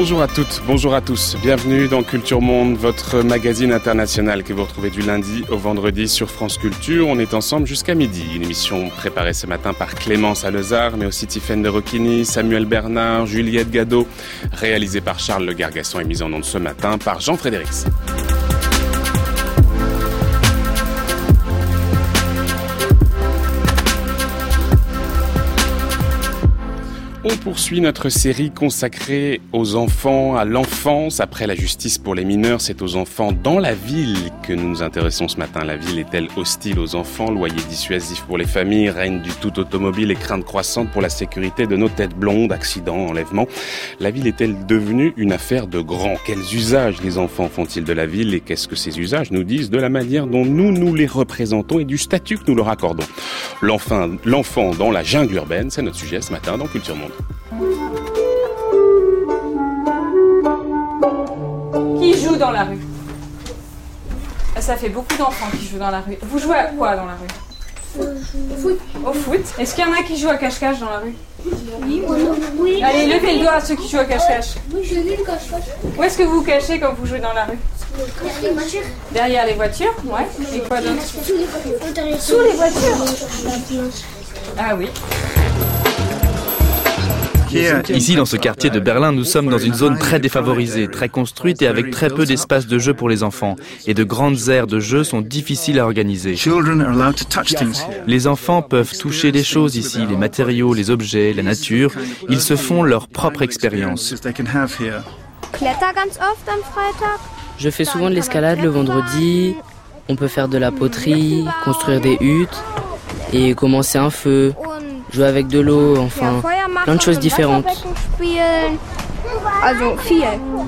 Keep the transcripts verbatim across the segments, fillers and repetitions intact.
Bonjour à toutes, bonjour à tous. Bienvenue dans Culture Monde, votre magazine international que vous retrouvez du lundi au vendredi sur France Culture. On est ensemble jusqu'à midi. Une émission préparée ce matin par Clémence Alezard, mais aussi Tiffaine de Roquigny, Samuel Bernard, Juliette Gadot, réalisée par Charles Le Gargasson et mise en onde ce matin par Jean Frédérix. On poursuit notre série consacrée aux enfants, à l'enfance. Après la justice pour les mineurs, c'est aux enfants dans la ville que nous nous intéressons ce matin. La ville est-elle hostile aux enfants? Loyer dissuasif pour les familles, règne du tout automobile et crainte croissante pour la sécurité de nos têtes blondes, accidents, enlèvements. La ville est-elle devenue une affaire de grands? Quels usages les enfants font-ils de la ville et qu'est-ce que ces usages nous disent de la manière dont nous nous les représentons et du statut que nous leur accordons? L'enfant, l'enfant dans la jungle urbaine, c'est notre sujet ce matin dans Culture Monde. Qui joue dans la rue? Ça fait beaucoup d'enfants qui jouent dans la rue. Vous jouez à quoi dans la rue? Au foot. Au foot. Est-ce qu'il y en a qui jouent à cache-cache dans la rue? Oui, moi non. Oui. Allez, levez le doigt à ceux qui jouent à cache-cache. Oui, je vis le cache-cache. Où est-ce que vous vous cachez quand vous jouez dans la rue? Derrière les voitures. Derrière les voitures? Ouais. Et quoi d'autre? Sous les voitures. Sous les voitures? Ah oui. Ici, dans ce quartier de Berlin, nous sommes dans une zone très défavorisée, très construite et avec très peu d'espace de jeu pour les enfants. Et de grandes aires de jeu sont difficiles à organiser. Les enfants peuvent toucher les choses ici, les matériaux, les objets, la nature. Ils se font leur propre expérience. Je fais souvent de l'escalade le vendredi. On peut faire de la poterie, construire des huttes et commencer un feu. Jouer avec de l'eau, enfin, plein de choses différentes. Also viel.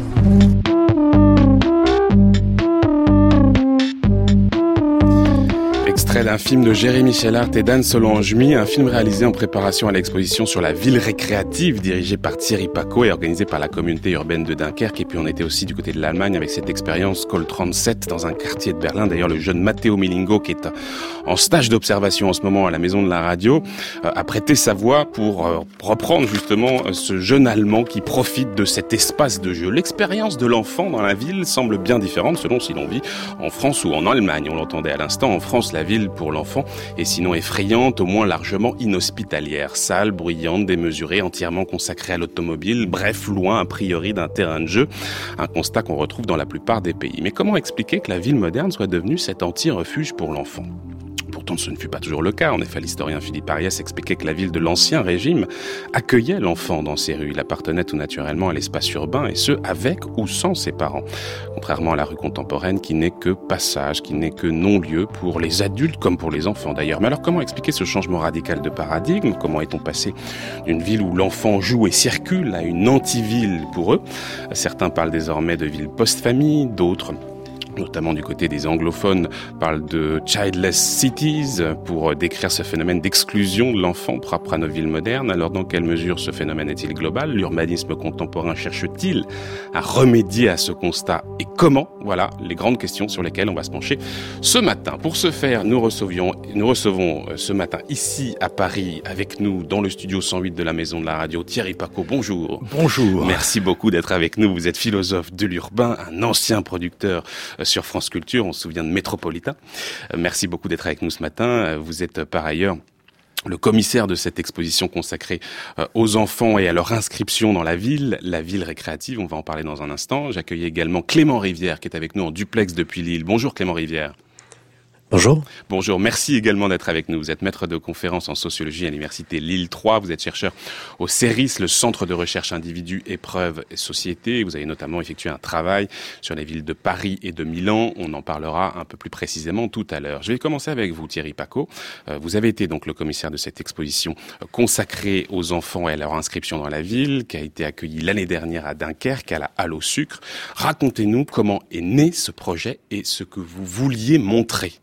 Extrait d'un film de Jérémy Schellart et d'Anne Solange-Mis, un film réalisé en préparation à l'exposition sur la ville récréative dirigée par Thierry Pacaud et organisé par la communauté urbaine de Dunkerque. Et puis on était aussi du côté de l'Allemagne avec cette expérience Col trente-sept dans un quartier de Berlin. D'ailleurs, le jeune Matteo Milingo qui est en stage d'observation en ce moment à la Maison de la Radio a prêté sa voix pour reprendre justement ce jeune Allemand qui profite de cet espace de jeu. L'expérience de l'enfant dans la ville semble bien différente selon si l'on vit en France ou en Allemagne. On l'entendait à l'instant, en France, la ville pour l'enfant est sinon effrayante, au moins largement inhospitalière, sale, bruyante, démesurée, entièrement consacrée à l'automobile, bref, loin a priori d'un terrain de jeu, un constat qu'on retrouve dans la plupart des pays. Mais comment expliquer que la ville moderne soit devenue cet anti-refuge pour l'enfant ? Pourtant, ce ne fut pas toujours le cas. En effet, l'historien Philippe Ariès expliquait que la ville de l'Ancien Régime accueillait l'enfant dans ses rues. Il appartenait tout naturellement à l'espace urbain, et ce, avec ou sans ses parents. Contrairement à la rue contemporaine, qui n'est que passage, qui n'est que non-lieu pour les adultes comme pour les enfants d'ailleurs. Mais alors, comment expliquer ce changement radical de paradigme? Comment est-on passé d'une ville où l'enfant joue et circule à une anti-ville pour eux? Certains parlent désormais de ville post-famille, d'autres, notamment du côté des anglophones, parlent de childless cities pour décrire ce phénomène d'exclusion de l'enfant propre à nos villes modernes. Alors dans quelle mesure ce phénomène est-il global? L'urbanisme contemporain cherche-t-il à remédier à ce constat? Et comment? Voilà les grandes questions sur lesquelles on va se pencher ce matin. Pour ce faire, nous recevions, nous recevons ce matin ici à Paris avec nous dans le studio cent huit de la Maison de la Radio Thierry Pacaud. Bonjour. Bonjour. Merci beaucoup d'être avec nous. Vous êtes philosophe de l'urbain, un ancien producteur sur France Culture, on se souvient de Métropolitain. Merci beaucoup d'être avec nous ce matin. Vous êtes par ailleurs le commissaire de cette exposition consacrée aux enfants et à leur inscription dans la ville, la ville récréative, on va en parler dans un instant. J'accueille également Clément Rivière qui est avec nous en duplex depuis Lille. Bonjour Clément Rivière. Bonjour. Bonjour, merci également d'être avec nous. Vous êtes maître de conférences en sociologie à l'université Lille trois. Vous êtes chercheur au CERIS, le Centre de recherche individus, épreuves et sociétés. Vous avez notamment effectué un travail sur les villes de Paris et de Milan. On en parlera un peu plus précisément tout à l'heure. Je vais commencer avec vous, Thierry Pacaud. Vous avez été donc le commissaire de cette exposition consacrée aux enfants et à leur inscription dans la ville, qui a été accueillie l'année dernière à Dunkerque, à la Halle au Sucre. Racontez-nous comment est né ce projet et ce que vous vouliez montrer.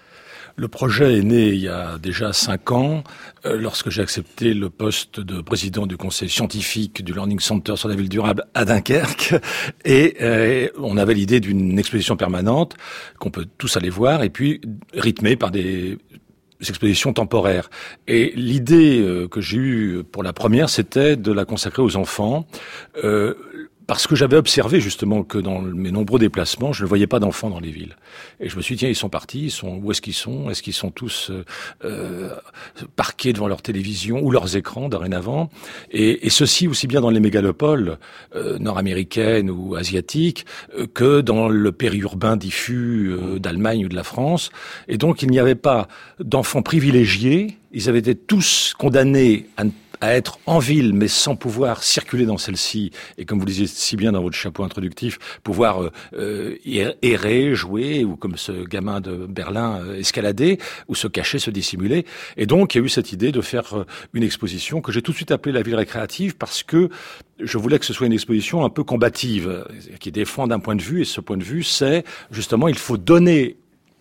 Le projet est né il y a déjà cinq ans, euh, lorsque j'ai accepté le poste de président du conseil scientifique du Learning Center sur la ville durable à Dunkerque. Et euh, on avait l'idée d'une exposition permanente qu'on peut tous aller voir, et puis rythmée par des expositions temporaires. Et l'idée euh, que j'ai eue pour la première, c'était de la consacrer aux enfants, euh, parce que j'avais observé justement que dans mes nombreux déplacements, je ne voyais pas d'enfants dans les villes. Et je me suis dit, tiens, ils sont partis, ils sont, où est-ce qu'ils sont? Est-ce qu'ils sont tous euh, parqués devant leur télévision ou leurs écrans dorénavant? Et, et ceci aussi bien dans les mégalopoles euh, nord-américaines ou asiatiques euh, que dans le périurbain diffus euh, d'Allemagne ou de la France. Et donc, il n'y avait pas d'enfants privilégiés. Ils avaient été tous condamnés à ne à être en ville, mais sans pouvoir circuler dans celle-ci, et comme vous le disiez si bien dans votre chapeau introductif, pouvoir euh, errer, jouer, ou comme ce gamin de Berlin, euh, escalader, ou se cacher, se dissimuler. Et donc, il y a eu cette idée de faire euh, une exposition que j'ai tout de suite appelée la ville récréative, parce que je voulais que ce soit une exposition un peu combative, qui défend d'un point de vue, et ce point de vue, c'est justement, il faut donner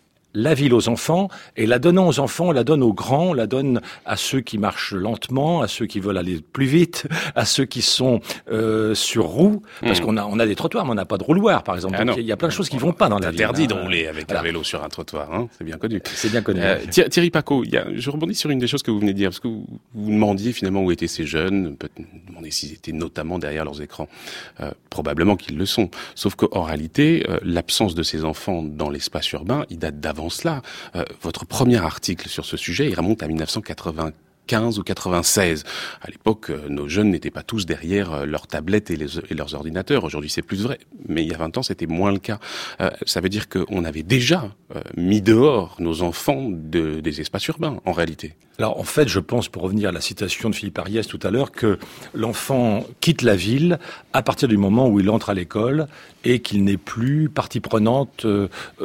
la ville aux enfants, et la donnant aux enfants, on la donne aux grands, on la donne à ceux qui marchent lentement, à ceux qui veulent aller plus vite, à ceux qui sont euh, sur roues, parce mmh. qu'on a on a des trottoirs, mais on n'a pas de rouloir, par exemple. Ah Donc il y a plein de choses qui vont pas dans la ville. C'est interdit de rouler avec voilà. un vélo sur un trottoir, hein, c'est bien connu. C'est bien connu. Euh, Thierry Pacaud, il y a, je rebondis sur une des choses que vous venez de dire, parce que vous, vous demandiez finalement où étaient ces jeunes, peut-être demander s'ils étaient notamment derrière leurs écrans. Euh, probablement qu'ils le sont. Sauf qu'en réalité, euh, l'absence de ces enfants dans l'espace urbain, il date d'avant cela. Euh, votre premier article sur ce sujet, il remonte à dix-neuf cent quatre-vingt-quinze ou quatre-vingt-seize. À l'époque, euh, nos jeunes n'étaient pas tous derrière euh, leurs tablettes et, les, et leurs ordinateurs. Aujourd'hui, c'est plus vrai. Mais il y a vingt ans, c'était moins le cas. Euh, ça veut dire qu'on avait déjà euh, mis dehors nos enfants de, des espaces urbains, en réalité. Alors, en fait, je pense, pour revenir à la citation de Philippe Ariès tout à l'heure, que l'enfant quitte la ville à partir du moment où il entre à l'école et qu'il n'est plus partie prenante euh,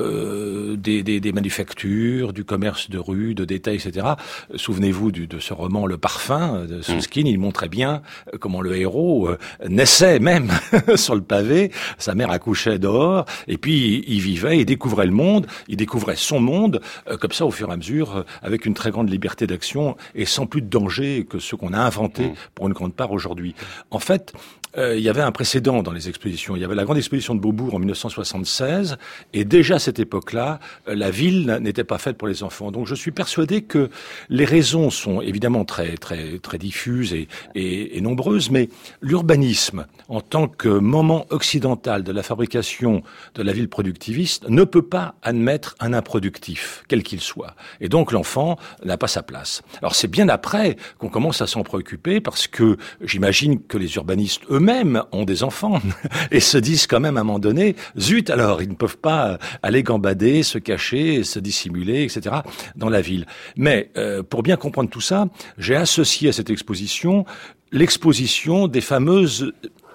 euh, des, des, des manufactures, du commerce de rue, de détail, et cetera. Souvenez-vous du, de ce roman Le Parfum de Susskind, mmh. il montrait bien comment le héros euh, naissait même sur le pavé, sa mère accouchait dehors, et puis il vivait, il découvrait le monde, il découvrait son monde, euh, comme ça au fur et à mesure, euh, avec une très grande liberté d'action et sans plus de danger que ceux qu'on a inventés pour une grande part aujourd'hui. En fait, euh, il y avait un précédent dans les expositions. Il y avait la grande exposition de Beaubourg en dix-neuf cent soixante-seize, et déjà à cette époque-là, euh, la ville n'était pas faite pour les enfants. Donc je suis persuadé que les raisons sont évidemment très très très diffuses et, et, et nombreuses, mais l'urbanisme, en tant que moment occidental de la fabrication de la ville productiviste, ne peut pas admettre un improductif, quel qu'il soit. Et donc l'enfant n'a pas sa place. Alors c'est bien après qu'on commence à s'en préoccuper, parce que j'imagine que les urbanistes eux-mêmes ont des enfants et se disent quand même à un moment donné, zut alors, ils ne peuvent pas aller gambader, se cacher, se dissimuler, et cetera dans la ville. Mais euh, pour bien comprendre tout ça, j'ai associé à cette exposition l'exposition des fameuses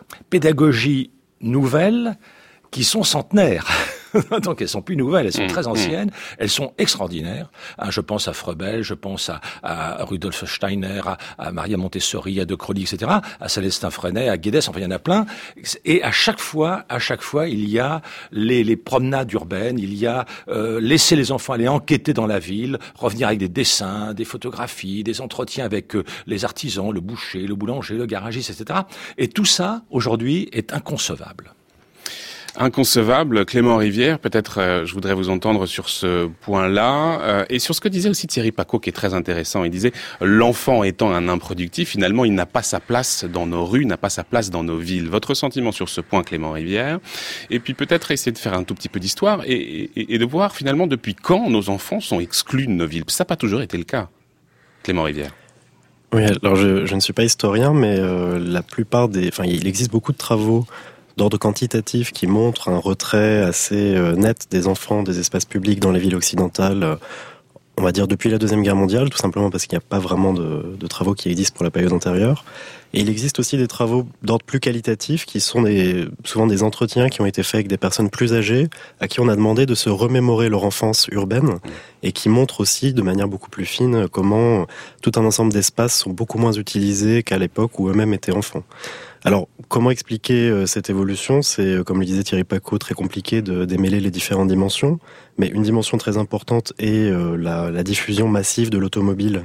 pédagogies nouvelles qui sont centenaires. Donc elles sont plus nouvelles, elles sont très anciennes, elles sont extraordinaires. Hein, je pense à Froebel, je pense à, à Rudolf Steiner, à, à Maria Montessori, à De Crowley, et cetera, à Célestin Freinet, à Guedes, enfin il y en a plein. Et à chaque fois, à chaque fois, il y a les, les promenades urbaines, il y a euh, laisser les enfants aller enquêter dans la ville, revenir avec des dessins, des photographies, des entretiens avec euh, les artisans, le boucher, le boulanger, le garagiste, et cetera. Et tout ça, aujourd'hui, est inconcevable. Inconcevable. Clément Rivière, peut-être euh, je voudrais vous entendre sur ce point-là euh, et sur ce que disait aussi Thierry Pacaud, qui est très intéressant. Il disait, l'enfant étant un improductif, finalement, il n'a pas sa place dans nos rues, n'a pas sa place dans nos villes. Votre sentiment sur ce point, Clément Rivière, et puis peut-être essayer de faire un tout petit peu d'histoire et, et, et de voir finalement depuis quand nos enfants sont exclus de nos villes. Ça n'a pas toujours été le cas. Clément Rivière. Oui, alors je, je ne suis pas historien, mais euh, la plupart des, enfin, il existe beaucoup de travaux d'ordre quantitatif qui montre un retrait assez euh, net des enfants des espaces publics dans les villes occidentales, euh, on va dire depuis la Deuxième Guerre mondiale, tout simplement parce qu'il n'y a pas vraiment de, de travaux qui existent pour la période antérieure. Et il existe aussi des travaux d'ordre plus qualitatif qui sont des, souvent des entretiens qui ont été faits avec des personnes plus âgées à qui on a demandé de se remémorer leur enfance urbaine et qui montrent aussi de manière beaucoup plus fine comment tout un ensemble d'espaces sont beaucoup moins utilisés qu'à l'époque où eux-mêmes étaient enfants. Alors, comment expliquer cette évolution ? C'est, comme le disait Thierry Pacaud, très compliqué de démêler les différentes dimensions, mais une dimension très importante est euh, la, la diffusion massive de l'automobile,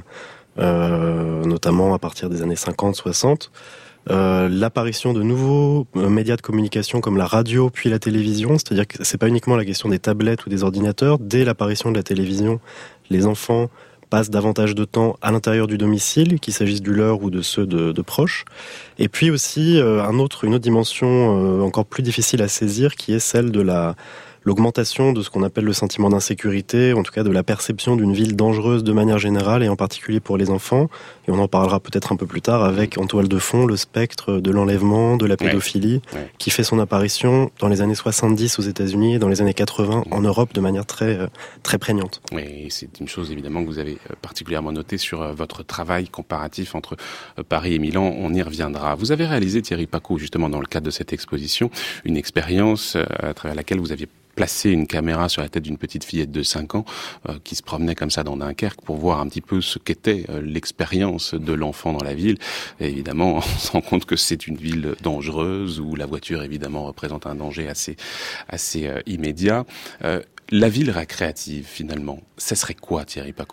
euh, notamment à partir des années cinquante soixante. Euh, l'apparition de nouveaux euh, médias de communication comme la radio puis la télévision, c'est-à-dire que c'est pas uniquement la question des tablettes ou des ordinateurs. Dès l'apparition de la télévision, les enfants passent davantage de temps à l'intérieur du domicile, qu'il s'agisse du leur ou de ceux de, de proches. Et puis aussi euh, un autre, une autre dimension euh, encore plus difficile à saisir, qui est celle de la l'augmentation de ce qu'on appelle le sentiment d'insécurité, en tout cas de la perception d'une ville dangereuse de manière générale, et en particulier pour les enfants. Et on en parlera peut-être un peu plus tard avec en toile de fond le spectre de l'enlèvement, de la pédophilie, ouais. Ouais. qui fait son apparition dans les années soixante-dix aux États-Unis et dans les années quatre-vingts en Europe de manière très, très prégnante. Oui, c'est une chose évidemment que vous avez particulièrement notée sur votre travail comparatif entre Paris et Milan. On y reviendra. Vous avez réalisé, Thierry Pacaud, justement dans le cadre de cette exposition, une expérience à travers laquelle vous aviez placé une caméra sur la tête d'une petite fillette de cinq ans euh, qui se promenait comme ça dans Dunkerque pour voir un petit peu ce qu'était euh, l'expérience de l'enfant dans la ville. Et évidemment, on se rend compte que c'est une ville dangereuse où la voiture, évidemment, représente un danger assez, assez euh, immédiat. Euh, la ville récréative, finalement, ça serait quoi, Thierry Pacaud ?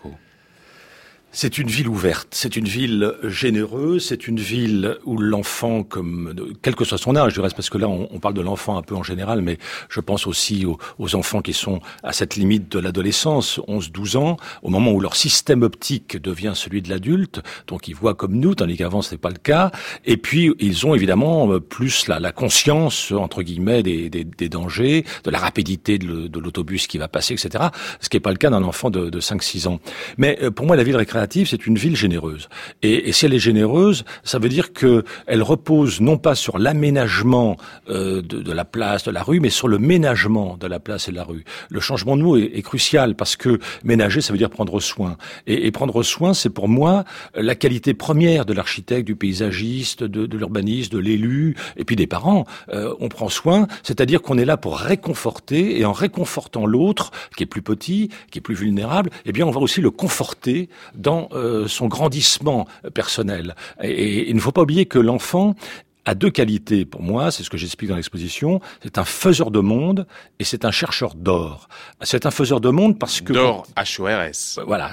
C'est une ville ouverte, c'est une ville généreuse, c'est une ville où l'enfant, comme quel que soit son âge, du reste, parce que là on, on parle de l'enfant un peu en général, mais je pense aussi aux, aux enfants qui sont à cette limite de l'adolescence, onze douze ans, au moment où leur système optique devient celui de l'adulte, donc ils voient comme nous, tandis qu'avant ce n'est pas le cas, et puis ils ont évidemment plus la, la conscience, entre guillemets, des, des, des dangers, de la rapidité de, de l'autobus qui va passer, et cetera, ce qui n'est pas le cas d'un enfant de, de cinq six ans. Mais pour moi, la ville récréative, c'est une ville généreuse. Et, et si elle est généreuse, ça veut dire que elle repose non pas sur l'aménagement euh, de, de la place, de la rue, mais sur le ménagement de la place et de la rue. Le changement de mot est, est crucial parce que ménager, ça veut dire prendre soin. Et, et prendre soin, c'est pour moi la qualité première de l'architecte, du paysagiste, de, de l'urbaniste, de l'élu, et puis des parents. Euh, on prend soin, c'est-à-dire qu'on est là pour réconforter, et en réconfortant l'autre, qui est plus petit, qui est plus vulnérable, eh bien on va aussi le conforter dans euh, son grandissement personnel. Et, et il ne faut pas oublier que l'enfant a deux qualités pour moi, c'est ce que j'explique dans l'exposition, c'est un faiseur de monde et c'est un chercheur d'or. C'est un faiseur de monde parce que... D'or, H O R S. Voilà,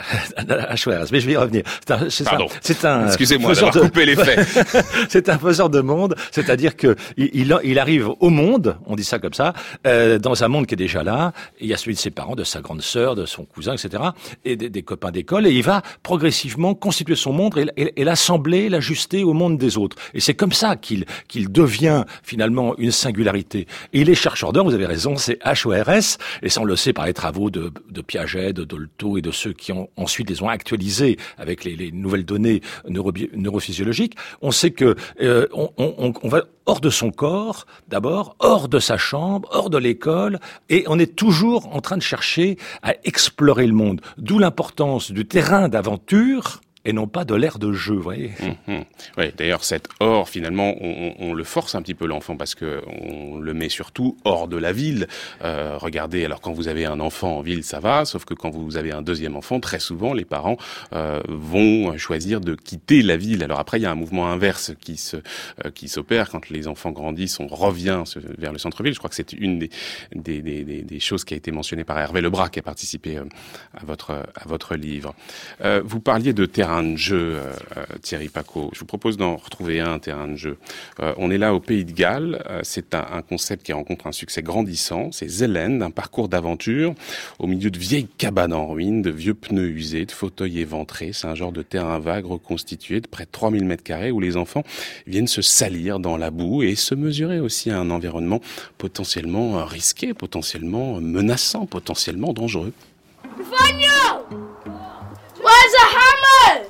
H O R S, mais je vais y revenir. C'est un, c'est Pardon, un, c'est un excusez-moi d'avoir de... coupé les faits. C'est un faiseur de monde, c'est-à-dire que il, il, il arrive au monde, on dit ça comme ça, euh, dans un monde qui est déjà là, il y a celui de ses parents, de sa grande sœur, de son cousin, et cetera, et des, des copains d'école, et il va progressivement constituer son monde et, et, et l'assembler, l'ajuster au monde des autres. Et c'est comme ça qu'il qu'il devient finalement une singularité. Et les chercheurs d'or, vous avez raison, c'est H O R S, et ça on le sait par les travaux de, de Piaget, de Dolto et de ceux qui ont ensuite les ont actualisés avec les, les nouvelles données neuro, neurophysiologiques. On sait que euh, on, on, on va hors de son corps, d'abord, hors de sa chambre, hors de l'école, et on est toujours en train de chercher à explorer le monde. D'où l'importance du terrain d'aventure et non pas de l'aire de jeu, vous voyez. Mmh, mmh. Oui, d'ailleurs, cet hors, finalement, on, on le force un petit peu l'enfant parce que on le met surtout hors de la ville. Euh, regardez, alors quand vous avez un enfant en ville, ça va, sauf que quand vous avez un deuxième enfant, très souvent, les parents euh, vont choisir de quitter la ville. Alors après, il y a un mouvement inverse qui se euh, qui s'opère quand les enfants grandissent, on revient vers le centre-ville. Je crois que c'est une des des, des, des, des choses qui a été mentionnée par Hervé Lebras, qui a participé euh, à votre à votre livre. Euh, vous parliez de terrain de jeu, euh, Thierry Pacaud. Je vous propose d'en retrouver un, terrain de jeu. Euh, on est là au Pays de Galles. Euh, c'est un, un concept qui rencontre un succès grandissant. C'est Zélène, un parcours d'aventure au milieu de vieilles cabanes en ruine, de vieux pneus usés, de fauteuils éventrés. C'est un genre de terrain vague reconstitué de près de trois mille mètres carrés où les enfants viennent se salir dans la boue et se mesurer aussi à un environnement potentiellement risqué, potentiellement menaçant, potentiellement dangereux. Vanya! Where's the hammer?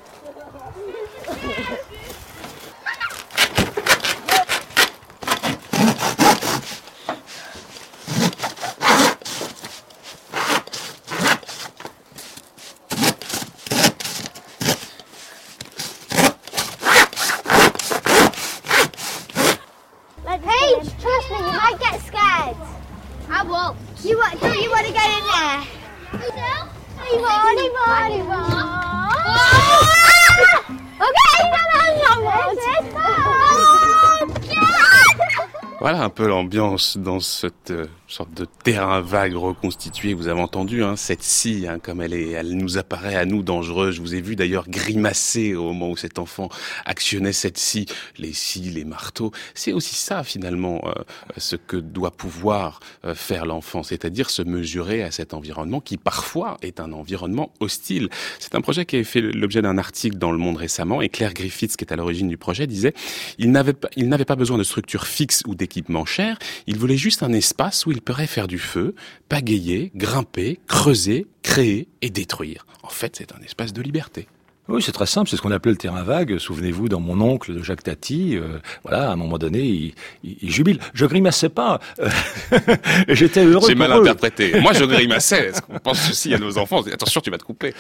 Paige, trust me, you might get scared. I won't. You want? Don't you want to get in there? Yvonne, Yvonne, Yvonne. Voilà un peu l'ambiance dans cette, sorte de terrain vague reconstitué. Vous avez entendu hein, cette scie, hein, comme elle est, elle nous apparaît à nous dangereuse. Je vous ai vu d'ailleurs grimacer au moment où cet enfant actionnait cette scie, les scies, les marteaux. C'est aussi ça finalement euh, ce que doit pouvoir euh, faire l'enfant, c'est-à-dire se mesurer à cet environnement qui parfois est un environnement hostile. C'est un projet qui a fait l'objet d'un article dans Le Monde récemment, et Claire Griffiths, qui est à l'origine du projet, disait il n'avait pas, il n'avait pas besoin de structures fixes ou d'équipements chers. Il voulait juste un espace où il pourrait faire du feu, pagayer, grimper, creuser, créer et détruire. En fait, c'est un espace de liberté. Oui, c'est très simple, c'est ce qu'on appelait le terrain vague. Souvenez-vous, dans Mon oncle de Jacques Tati, euh, voilà, à un moment donné, il, il, il jubile. Je grimaçais pas, euh, j'étais heureux. C'est pour mal eux. interprété. Moi, je grimaçais. Est-ce qu'on pense aussi à nos enfants? Attention, tu vas te couper.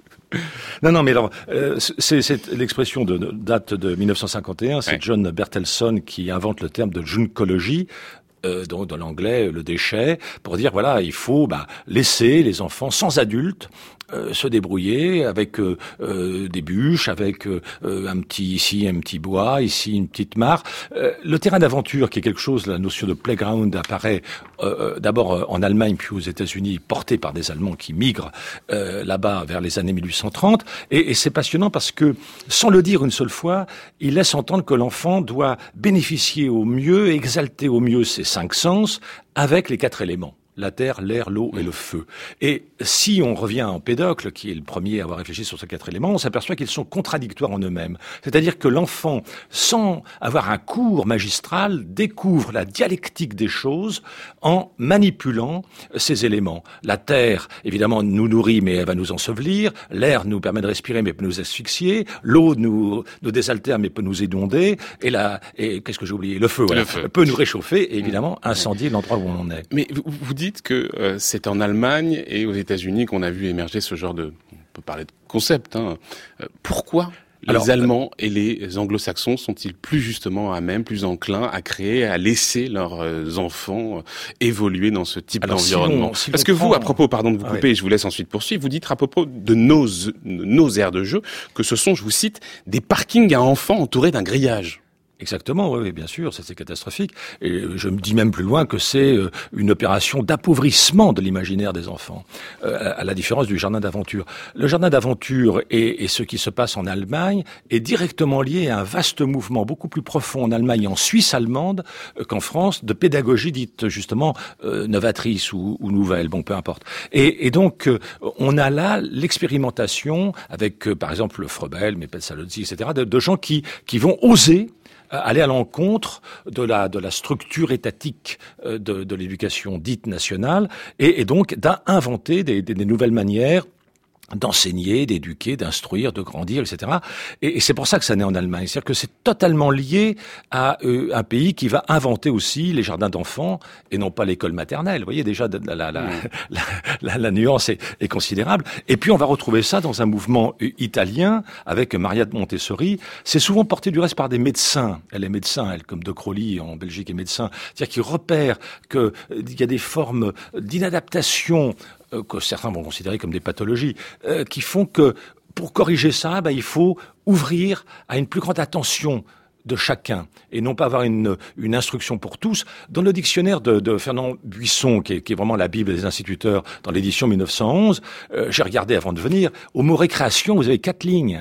Non, non, mais alors, euh, c'est, c'est l'expression de, de date de dix-neuf cent cinquante et un. C'est ouais. John Bertelson qui invente le terme de juncologie. Euh, donc dans l'anglais, le déchet, pour dire voilà, il faut bah, laisser les enfants sans adultes euh, se débrouiller avec euh, euh, des bûches, avec euh, un petit ici un petit bois, ici une petite mare. Euh, le terrain d'aventure, qui est quelque chose, la notion de playground apparaît euh, d'abord en Allemagne puis aux États-Unis, portée par des Allemands qui migrent euh, là-bas vers les années mille huit cent trente. Et, et c'est passionnant parce que, sans le dire une seule fois, il laisse entendre que l'enfant doit bénéficier au mieux, exalter au mieux ses cinq sens avec les quatre éléments. La terre, l'air, l'eau et le feu. Et si on revient à Empédocle, qui est le premier à avoir réfléchi sur ces quatre éléments, on s'aperçoit qu'ils sont contradictoires en eux-mêmes. C'est-à-dire que l'enfant, sans avoir un cours magistral, découvre la dialectique des choses en manipulant ces éléments. La terre, évidemment, nous nourrit, mais elle va nous ensevelir. L'air nous permet de respirer, mais peut nous asphyxier. L'eau nous, nous désaltère, mais peut nous inonder. Et la, et qu'est-ce que j'ai oublié? Le feu, voilà. Le feu. Peut nous réchauffer et évidemment incendier l'endroit où on en est. Mais vous, vous dites que euh, c'est en Allemagne et aux États-Unis qu'on a vu émerger ce genre de, on peut parler de concept, hein. Euh, pourquoi les Alors, Allemands et les Anglo-Saxons sont-ils plus justement à même, plus enclins à créer, à laisser leurs euh, enfants euh, évoluer dans ce type Alors, d'environnement si on, si Parce que prend... vous, à propos, pardon de vous couper, ah, oui. et je vous laisse ensuite poursuivre, vous dites à propos de nos, nos aires de jeu que ce sont, je vous cite, des parkings à enfants entourés d'un grillage. Exactement, oui, bien sûr, ça c'est catastrophique. Et je me dis même plus loin que c'est une opération d'appauvrissement de l'imaginaire des enfants, euh, à la différence du jardin d'aventure. Le jardin d'aventure et, et ce qui se passe en Allemagne est directement lié à un vaste mouvement beaucoup plus profond en Allemagne et en Suisse allemande qu'en France, de pédagogie dite justement euh, novatrice ou, ou nouvelle, bon, peu importe. Et, et donc, euh, on a là l'expérimentation avec, euh, par exemple, le Froebel, mais Pestalozzi, et cetera, de, de gens qui, qui vont oser aller à l'encontre de la de la structure étatique de, de l'éducation dite nationale et, et donc d'inventer des, des, des nouvelles manières d'enseigner, d'éduquer, d'instruire, de grandir, et cetera. Et, et c'est pour ça que ça naît en Allemagne. C'est-à-dire que c'est totalement lié à euh, un pays qui va inventer aussi les jardins d'enfants et non pas l'école maternelle. Vous voyez déjà la, la, la, mmh. la, la, la nuance est, est considérable. Et puis on va retrouver ça dans un mouvement italien avec Maria de Montessori. C'est souvent porté du reste par des médecins. Elle est médecin, elle, comme De Crowley en Belgique est médecin. C'est-à-dire qu'ils repèrent qu'il euh, y a des formes d'inadaptation que certains vont considérer comme des pathologies, euh, qui font que, pour corriger ça, ben, il faut ouvrir à une plus grande attention de chacun, et non pas avoir une, une instruction pour tous. Dans le dictionnaire de, de Fernand Buisson, qui est, qui est vraiment la Bible des instituteurs, dans l'édition mille neuf cent onze, euh, j'ai regardé avant de venir, au mot récréation, vous avez quatre lignes.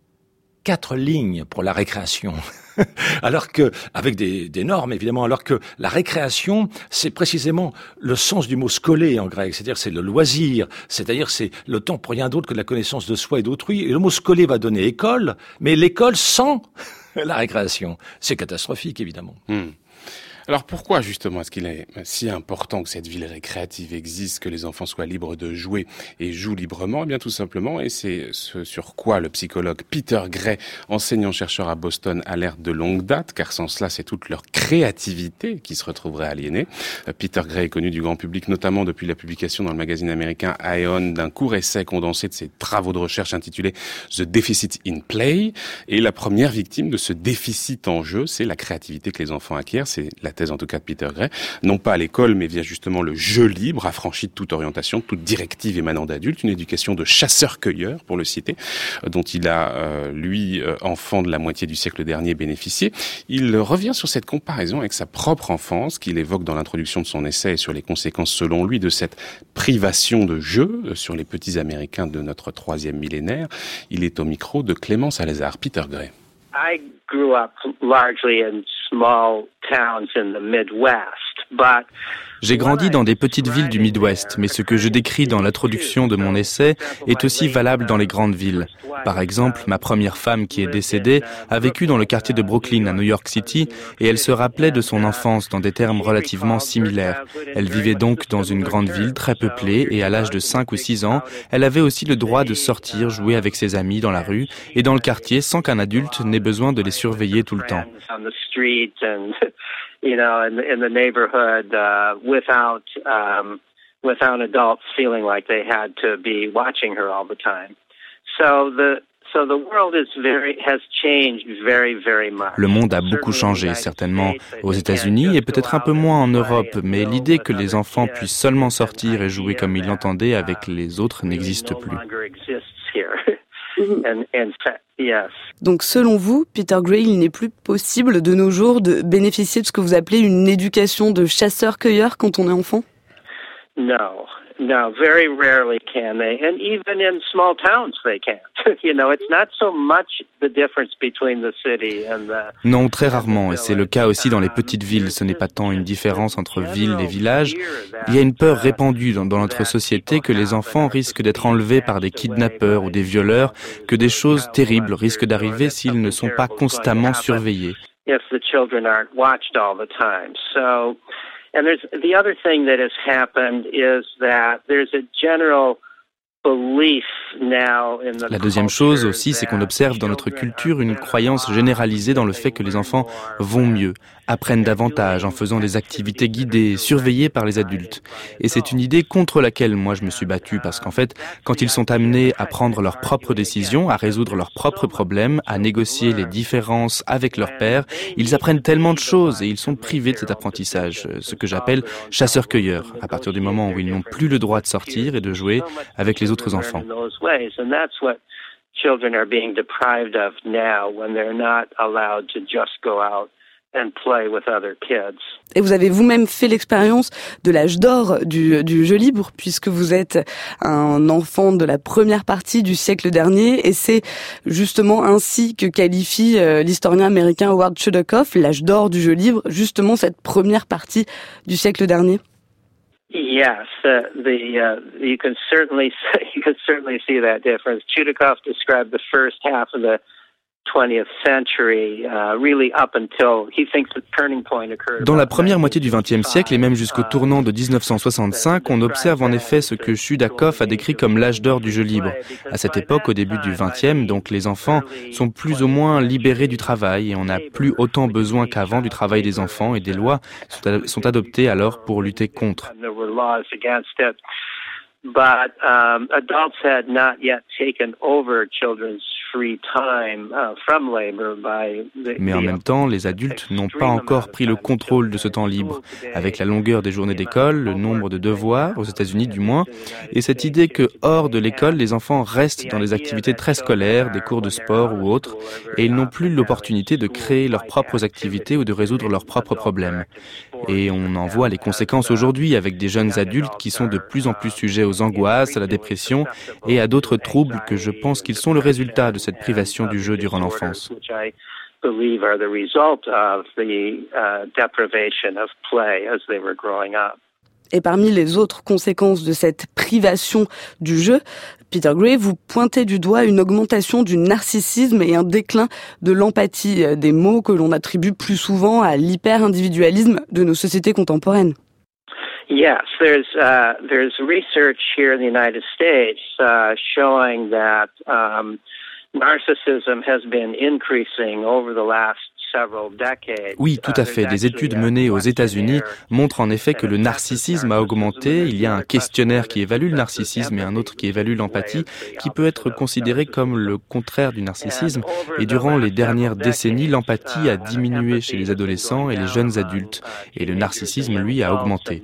Quatre lignes pour la récréation. Alors que, avec des, des normes évidemment, alors que la récréation, c'est précisément le sens du mot scolé en grec, c'est-à-dire c'est le loisir, c'est-à-dire c'est le temps pour rien d'autre que de la connaissance de soi et d'autrui. Et le mot scolé va donner école, mais l'école sans la récréation, c'est catastrophique évidemment. Mmh. Alors pourquoi justement est-ce qu'il est si important que cette ville récréative existe, que les enfants soient libres de jouer et jouent librement? Eh bien tout simplement, et c'est ce sur quoi le psychologue Peter Gray, enseignant-chercheur à Boston, alerte de longue date, car sans cela c'est toute leur créativité qui se retrouverait aliénée. Peter Gray est connu du grand public notamment depuis la publication dans le magazine américain Ion d'un court essai condensé de ses travaux de recherche intitulé The Deficit in Play. Et la première victime de ce déficit en jeu, c'est la créativité que les enfants acquièrent, c'est la la thèse en tout cas de Peter Gray, non pas à l'école, mais via justement le jeu libre, affranchi de toute orientation, de toute directive émanant d'adultes, une éducation de chasseur-cueilleur, pour le citer, dont il a, euh, lui, euh, enfant de la moitié du siècle dernier, bénéficié. Il revient sur cette comparaison avec sa propre enfance, qu'il évoque dans l'introduction de son essai, et sur les conséquences, selon lui, de cette privation de jeu sur les petits Américains de notre troisième millénaire. Il est au micro de Clémence Alezard. Peter Gray. I grew up largely in small towns in the Midwest, but J'ai grandi dans des petites villes du Midwest, mais ce que je décris dans l'introduction de mon essai est aussi valable dans les grandes villes. Par exemple, ma première femme qui est décédée a vécu dans le quartier de Brooklyn à New York City et elle se rappelait de son enfance dans des termes relativement similaires. Elle vivait donc dans une grande ville très peuplée et à l'âge de cinq ou six ans, elle avait aussi le droit de sortir jouer avec ses amis dans la rue et dans le quartier sans qu'un adulte n'ait besoin de les surveiller tout le temps. You know, in the, in the neighborhood, uh, without, um, without adults feeling like they had to be watching her all the time. So the, so the world is very, has changed very, very much. Le monde a beaucoup changé, certainement aux États-Unis et peut-être un peu moins en Europe, mais l'idée que les enfants puissent seulement sortir et jouer comme ils l'entendaient avec les autres n'existe plus. And, and, yes. Donc selon vous, Peter Gray, il n'est plus possible de nos jours de bénéficier de ce que vous appelez une éducation de chasseur-cueilleur quand on est enfant? No. No, very rarely can they. And even in small towns they can't. You know, it's not so much the difference between the city and the... Non, très rarement, et c'est le cas aussi dans les petites villes. Ce n'est pas tant une différence entre villes et villages. Il y a une peur répandue dans, dans notre société que les enfants risquent d'être enlevés par des kidnappeurs ou des violeurs, que des choses terribles risquent d'arriver s'ils ne sont pas constamment surveillés. If the children aren't watched all the time. So... And there's the other thing that has happened is that there's a general belief now in the... La deuxième chose aussi, c'est qu'on observe dans notre culture une croyance généralisée dans le fait que les enfants vont mieux, apprennent davantage en faisant des activités guidées, surveillées par les adultes. Et c'est une idée contre laquelle moi je me suis battu parce qu'en fait, quand ils sont amenés à prendre leurs propres décisions, à résoudre leurs propres problèmes, à négocier les différences avec leur père, ils apprennent tellement de choses et ils sont privés de cet apprentissage, ce que j'appelle chasseur-cueilleur, à partir du moment où ils n'ont plus le droit de sortir et de jouer avec les autres enfants. Children are being deprived of now when they're not allowed to just go out and play with other kids. Et vous avez vous-même fait l'expérience de l'âge d'or du, du jeu libre, puisque vous êtes un enfant de la première partie du siècle dernier, et c'est justement ainsi que qualifie euh, l'historien américain Howard Chudakoff l'âge d'or du jeu libre, justement cette première partie du siècle dernier. Yes, uh, the uh, you can certainly you can certainly see that difference. Chudakoff described the first half of the twentieth century, uh, really up until he thinks the turning point occurred. Dans la première moitié du vingtième siècle et même jusqu'au tournant de dix-neuf cent soixante-cinq, on observe en effet ce que Chudakoff a décrit comme l'âge d'or du jeu libre. À cette époque, au début du vingtième, donc les enfants sont plus ou moins libérés du travail et on n'a plus autant besoin qu'avant du travail des enfants et des lois sont adoptées alors pour lutter contre. But um, adults had not yet taken over children's free time uh, from labor by the, Mais en même temps, les adultes n'ont pas encore pris le contrôle de ce temps libre, avec la longueur des journées d'école, le nombre de devoirs, aux États-Unis du moins, et cette idée que hors de l'école, les enfants restent dans des activités très scolaires, des cours de sport ou autres, et ils n'ont plus l'opportunité de créer leurs propres activités ou de résoudre leurs propres problèmes. Et on en voit les conséquences aujourd'hui avec des jeunes adultes qui sont de plus en plus sujets aux angoisses, à la dépression et à d'autres troubles que je pense qu'ils sont le résultat de cette privation du jeu durant l'enfance. Et parmi les autres conséquences de cette privation du jeu, Peter Gray, vous pointez du doigt une augmentation du narcissisme et un déclin de l'empathie, des mots que l'on attribue plus souvent à l'hyper-individualisme de nos sociétés contemporaines. Yes, there's uh, there's research here in the United States uh, showing that um, narcissism has been increasing over the last Oui, tout à fait. Des études menées aux États-Unis montrent en effet que le narcissisme a augmenté. Il y a un questionnaire qui évalue le narcissisme et un autre qui évalue l'empathie, qui peut être considéré comme le contraire du narcissisme. Et durant les dernières décennies, l'empathie a diminué chez les adolescents et les jeunes adultes. Et le narcissisme, lui, a augmenté.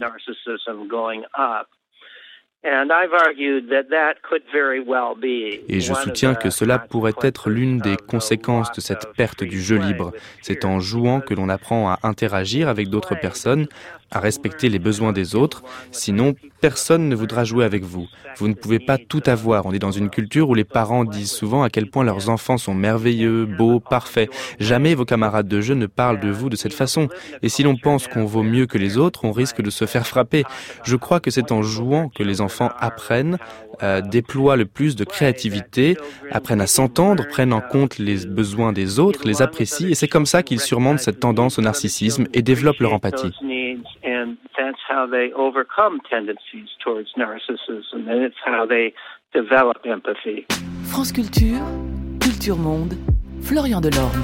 Et je soutiens que cela pourrait être l'une des conséquences de cette perte du jeu libre. C'est en jouant que l'on apprend à interagir avec d'autres personnes, à respecter les besoins des autres. Sinon, personne ne voudra jouer avec vous. Vous ne pouvez pas tout avoir. On est dans une culture où les parents disent souvent à quel point leurs enfants sont merveilleux, beaux, parfaits. Jamais vos camarades de jeu ne parlent de vous de cette façon. Et si l'on pense qu'on vaut mieux que les autres, on risque de se faire frapper. Je crois que c'est en jouant que les enfants apprennent, euh, déploient le plus de créativité, apprennent à s'entendre, prennent en compte les besoins des autres, les apprécient. Et c'est comme ça qu'ils surmontent cette tendance au narcissisme et développent leur empathie. And that's how they overcome tendencies towards narcissism, and it's how they develop empathy. France Culture, Culture Monde, Florian Delorme.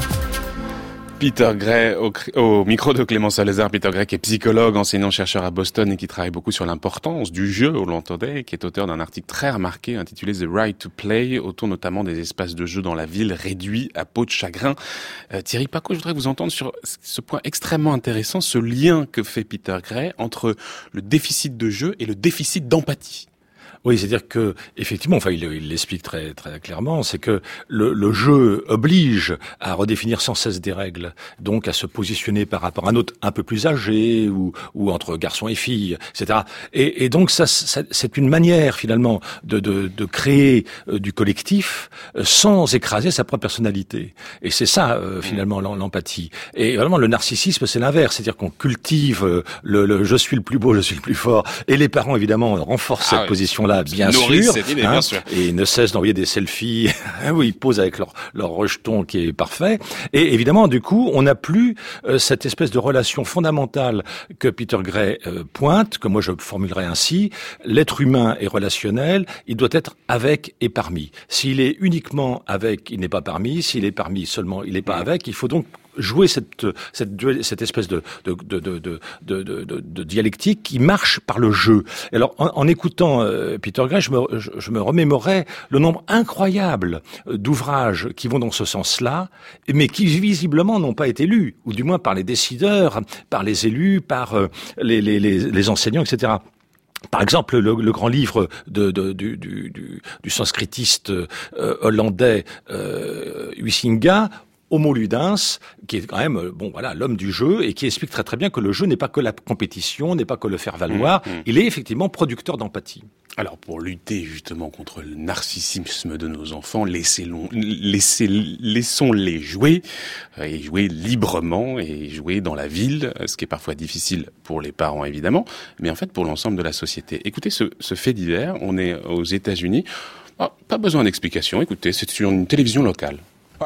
Peter Gray, au, au micro de Clément Salazar. Peter Gray, qui est psychologue, enseignant-chercheur à Boston et qui travaille beaucoup sur l'importance du jeu, on l'entendait, et qui est auteur d'un article très remarqué intitulé The Right to Play, autour notamment des espaces de jeu dans la ville réduits à peau de chagrin. Euh, Thierry Pacaud, je voudrais vous entendre sur ce point extrêmement intéressant, ce lien que fait Peter Gray entre le déficit de jeu et le déficit d'empathie. Oui, c'est-à-dire que effectivement, enfin, il, il l'explique très très clairement, c'est que le, le jeu oblige à redéfinir sans cesse des règles, donc à se positionner par rapport à un autre un peu plus âgé ou ou entre garçons et filles, et cetera. Et, et donc ça, ça, c'est une manière finalement de de, de créer euh, du collectif euh, sans écraser sa propre personnalité. Et c'est ça euh, finalement l'empathie. Et vraiment le narcissisme, c'est l'inverse, c'est-à-dire qu'on cultive euh, le, le je suis le plus beau, je suis le plus fort. Et les parents évidemment renforcent ah, cette oui. position-là. Bien sûr, idée, hein, bien sûr, et ils ne cessent d'envoyer des selfies où ils posent avec leur, leur rejeton qui est parfait. Et évidemment, du coup, on n'a plus euh, cette espèce de relation fondamentale que Peter Gray euh, pointe, que moi je formulerais ainsi. L'être humain est relationnel, il doit être avec et parmi. S'il est uniquement avec, il n'est pas parmi. S'il est parmi seulement, il n'est pas avec. Il faut donc jouer cette cette cette espèce de de de de de de, de, de dialectique qui marche par le jeu. Et alors en, en écoutant euh, Peter Gray, je me je, je me remémorais le nombre incroyable d'ouvrages qui vont dans ce sens-là, mais qui visiblement n'ont pas été lus, ou du moins par les décideurs, par les élus, par euh, les, les les les enseignants, et cetera. Par exemple, le, le grand livre de, de, du, du, du, du sanskritiste euh, hollandais euh, Huizinga, Homo Ludens, qui est quand même bon voilà l'homme du jeu et qui explique très très bien que le jeu n'est pas que la compétition, n'est pas que le faire valoir, mmh, mmh. il est effectivement producteur d'empathie. Alors pour lutter justement contre le narcissisme de nos enfants, laissez-les, laissez, laissons-les jouer euh, et jouer librement et jouer dans la ville, ce qui est parfois difficile pour les parents évidemment, mais en fait pour l'ensemble de la société. Écoutez ce, ce fait divers, on est aux États-Unis, oh, pas besoin d'explication, écoutez, c'est sur une télévision locale.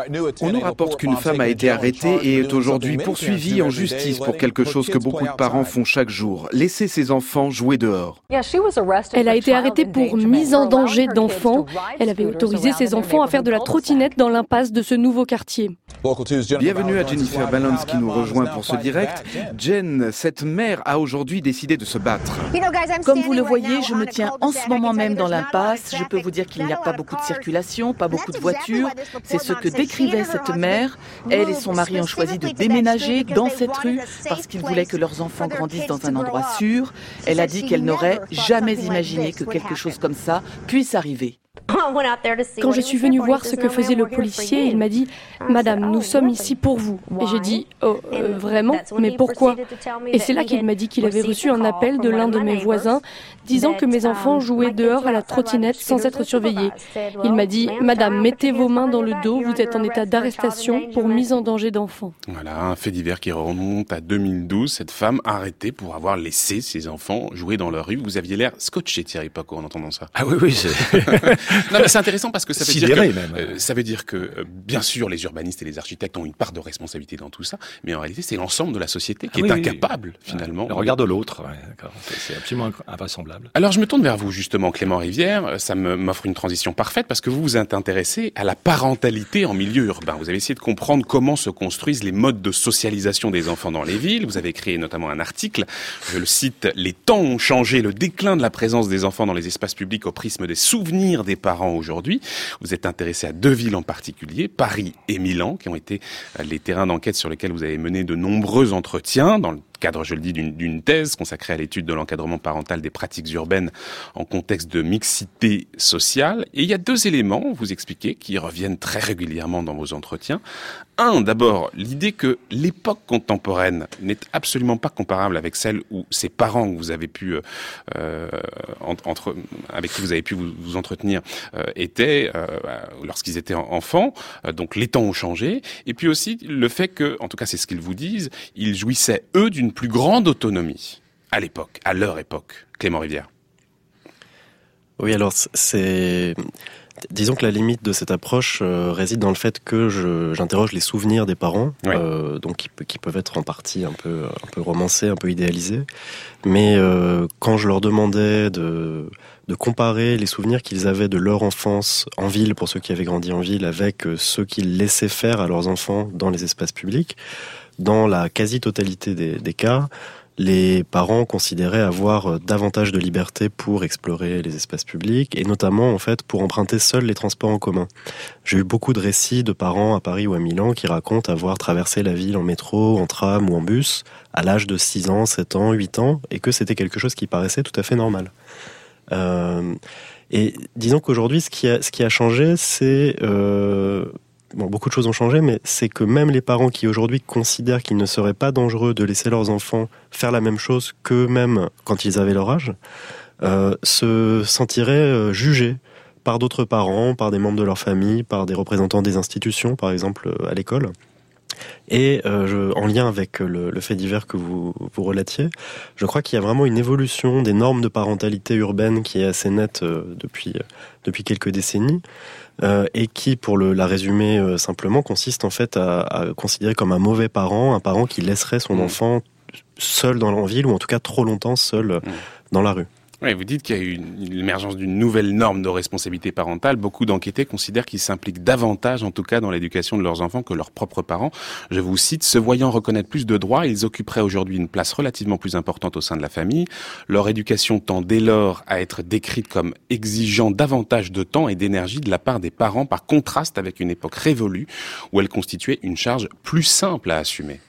On nous rapporte qu'une femme a été arrêtée et est aujourd'hui poursuivie en justice pour quelque chose que beaucoup de parents font chaque jour, laisser ses enfants jouer dehors. Elle a été arrêtée pour mise en danger d'enfants. Elle avait autorisé ses enfants à faire de la trottinette dans l'impasse de ce nouveau quartier. Bienvenue à Jennifer Balance qui nous rejoint pour ce direct. Jen, cette mère a aujourd'hui décidé de se battre. Comme vous le voyez, je me tiens en ce moment même dans l'impasse. Je peux vous dire qu'il n'y a pas beaucoup de circulation, pas beaucoup de voitures. C'est ce que décrivait cette mère. Elle et son mari ont choisi de déménager dans cette rue parce qu'ils voulaient que leurs enfants grandissent dans un endroit sûr. Elle a dit qu'elle n'aurait jamais imaginé que quelque chose comme ça puisse arriver. Quand je suis venue voir ce que faisait le policier, il m'a dit « Madame, nous sommes ici pour vous ». Et j'ai dit « Oh, euh, vraiment ? Mais pourquoi ?» Et c'est là qu'il m'a dit qu'il avait reçu un appel de l'un de mes voisins disant que mes enfants jouaient dehors à la trottinette sans être surveillés. Il m'a dit « Madame, mettez vos mains dans le dos, vous êtes en état d'arrestation pour mise en danger d'enfants ». Voilà, un fait divers qui remonte à deux mille douze, cette femme arrêtée pour avoir laissé ses enfants jouer dans leur rue. Vous aviez l'air scotché, Thierry Pacaud, en entendant ça. Ah oui, oui, c'est... Non, mais c'est intéressant parce que ça veut Sidéré, dire que, même. Euh, ça veut dire que, euh, bien sûr, les urbanistes et les architectes ont une part de responsabilité dans tout ça, mais en réalité, c'est l'ensemble de la société qui ah, est oui, incapable, oui. finalement. Le regard de l'autre, ouais, d'accord. C'est, c'est absolument invraisemblable. Alors, je me tourne vers vous, justement, Clément Rivière. Ça me, m'offre une transition parfaite parce que vous vous êtes intéressé à la parentalité en milieu urbain. Vous avez essayé de comprendre comment se construisent les modes de socialisation des enfants dans les villes. Vous avez créé notamment un article, je le cite, « Les temps ont changé, le déclin de la présence des enfants dans les espaces publics au prisme des souvenirs des parents aujourd'hui ». Vous êtes intéressé à deux villes en particulier, Paris et Milan, qui ont été les terrains d'enquête sur lesquels vous avez mené de nombreux entretiens dans le cadre, je le dis, d'une, d'une thèse consacrée à l'étude de l'encadrement parental des pratiques urbaines en contexte de mixité sociale. Et il y a deux éléments, vous expliquez, qui reviennent très régulièrement dans vos entretiens. Un, d'abord, l'idée que l'époque contemporaine n'est absolument pas comparable avec celle où ces parents que vous avez pu, euh, entre, avec qui vous avez pu vous, vous entretenir, euh, étaient euh, lorsqu'ils étaient enfants. Euh, donc les temps ont changé. Et puis aussi le fait que, en tout cas c'est ce qu'ils vous disent, ils jouissaient eux d'une plus grande autonomie à l'époque, à leur époque. Clément Rivière. Oui, alors c'est... Disons que la limite de cette approche euh, réside dans le fait que je, j'interroge les souvenirs des parents, ouais. euh, donc qui, qui peuvent être en partie un peu, un peu romancés, un peu idéalisés. Mais euh, quand je leur demandais de, de comparer les souvenirs qu'ils avaient de leur enfance en ville, pour ceux qui avaient grandi en ville, avec ceux qu'ils laissaient faire à leurs enfants dans les espaces publics, dans la quasi-totalité des, des cas, les parents considéraient avoir davantage de liberté pour explorer les espaces publics et notamment en fait pour emprunter seuls les transports en commun. J'ai eu beaucoup de récits de parents à Paris ou à Milan qui racontent avoir traversé la ville en métro, en tram ou en bus à l'âge de six ans, sept ans, huit ans et que c'était quelque chose qui paraissait tout à fait normal. Euh, et disons qu'aujourd'hui ce qui a, ce qui a changé c'est... Euh, Bon, beaucoup de choses ont changé, mais c'est que même les parents qui aujourd'hui considèrent qu'il ne serait pas dangereux de laisser leurs enfants faire la même chose qu'eux-mêmes quand ils avaient leur âge, euh, se sentiraient euh, jugés par d'autres parents, par des membres de leur famille, par des représentants des institutions, par exemple à l'école. Et euh, je, en lien avec le, le fait divers que vous, vous relatiez, je crois qu'il y a vraiment une évolution des normes de parentalité urbaine qui est assez nette euh, depuis, euh, depuis quelques décennies. Euh, et qui, pour le, la résumer euh, simplement, consiste en fait à, à considérer comme un mauvais parent, un parent qui laisserait son mmh. enfant seul dans la ville, ou en tout cas trop longtemps seul mmh. dans la rue. Oui, vous dites qu'il y a eu une, l'émergence d'une nouvelle norme de responsabilité parentale. Beaucoup d'enquêtés considèrent qu'ils s'impliquent davantage, en tout cas, dans l'éducation de leurs enfants que leurs propres parents. Je vous cite, se voyant reconnaître plus de droits, ils occuperaient aujourd'hui une place relativement plus importante au sein de la famille. Leur éducation tend dès lors à être décrite comme exigeant davantage de temps et d'énergie de la part des parents, par contraste avec une époque révolue où elle constituait une charge plus simple à assumer.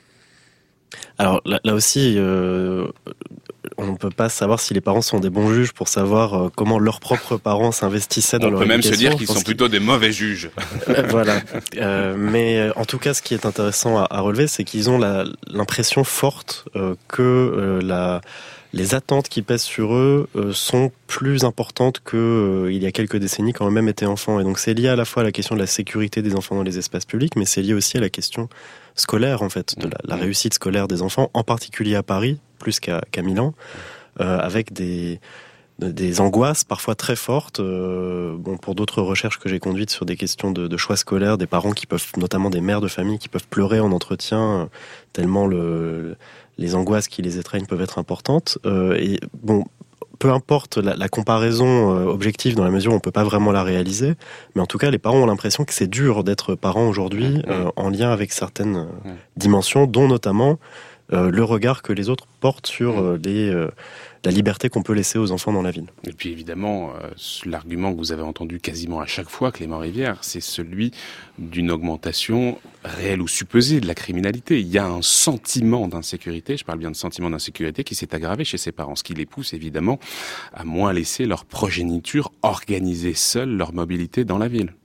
Alors là, là aussi, euh, on ne peut pas savoir si les parents sont des bons juges pour savoir euh, comment leurs propres parents s'investissaient dans on leur éducation. On peut même se dire qu'ils sont plutôt des mauvais juges. Voilà. Euh, mais en tout cas, ce qui est intéressant à, à relever, c'est qu'ils ont la, l'impression forte euh, que euh, la... les attentes qui pèsent sur eux euh, sont plus importantes qu'il euh, y a quelques décennies quand eux-mêmes étaient enfants. Et donc c'est lié à la fois à la question de la sécurité des enfants dans les espaces publics, mais c'est lié aussi à la question scolaire, en fait, de la, la réussite scolaire des enfants, en particulier à Paris, plus qu'à, qu'à Milan, euh, avec des, des angoisses parfois très fortes. Euh, bon, pour d'autres recherches que j'ai conduites sur des questions de, de choix scolaires, des parents qui peuvent, notamment des mères de famille, qui peuvent pleurer en entretien, euh, tellement le... les angoisses qui les étreignent peuvent être importantes. Euh, et bon, peu importe la, la comparaison euh, objective dans la mesure où on peut pas vraiment la réaliser, mais en tout cas, les parents ont l'impression que c'est dur d'être parent aujourd'hui euh, en lien avec certaines euh, dimensions, dont notamment euh, le regard que les autres portent sur euh, les, euh, la liberté qu'on peut laisser aux enfants dans la ville. Et puis évidemment, euh, l'argument que vous avez entendu quasiment à chaque fois, Clément Rivière, c'est celui d'une augmentation réelle ou supposée de la criminalité. Il y a un sentiment d'insécurité, je parle bien de sentiment d'insécurité, qui s'est aggravé chez ses parents, ce qui les pousse évidemment à moins laisser leur progéniture organiser seule leur mobilité dans la ville.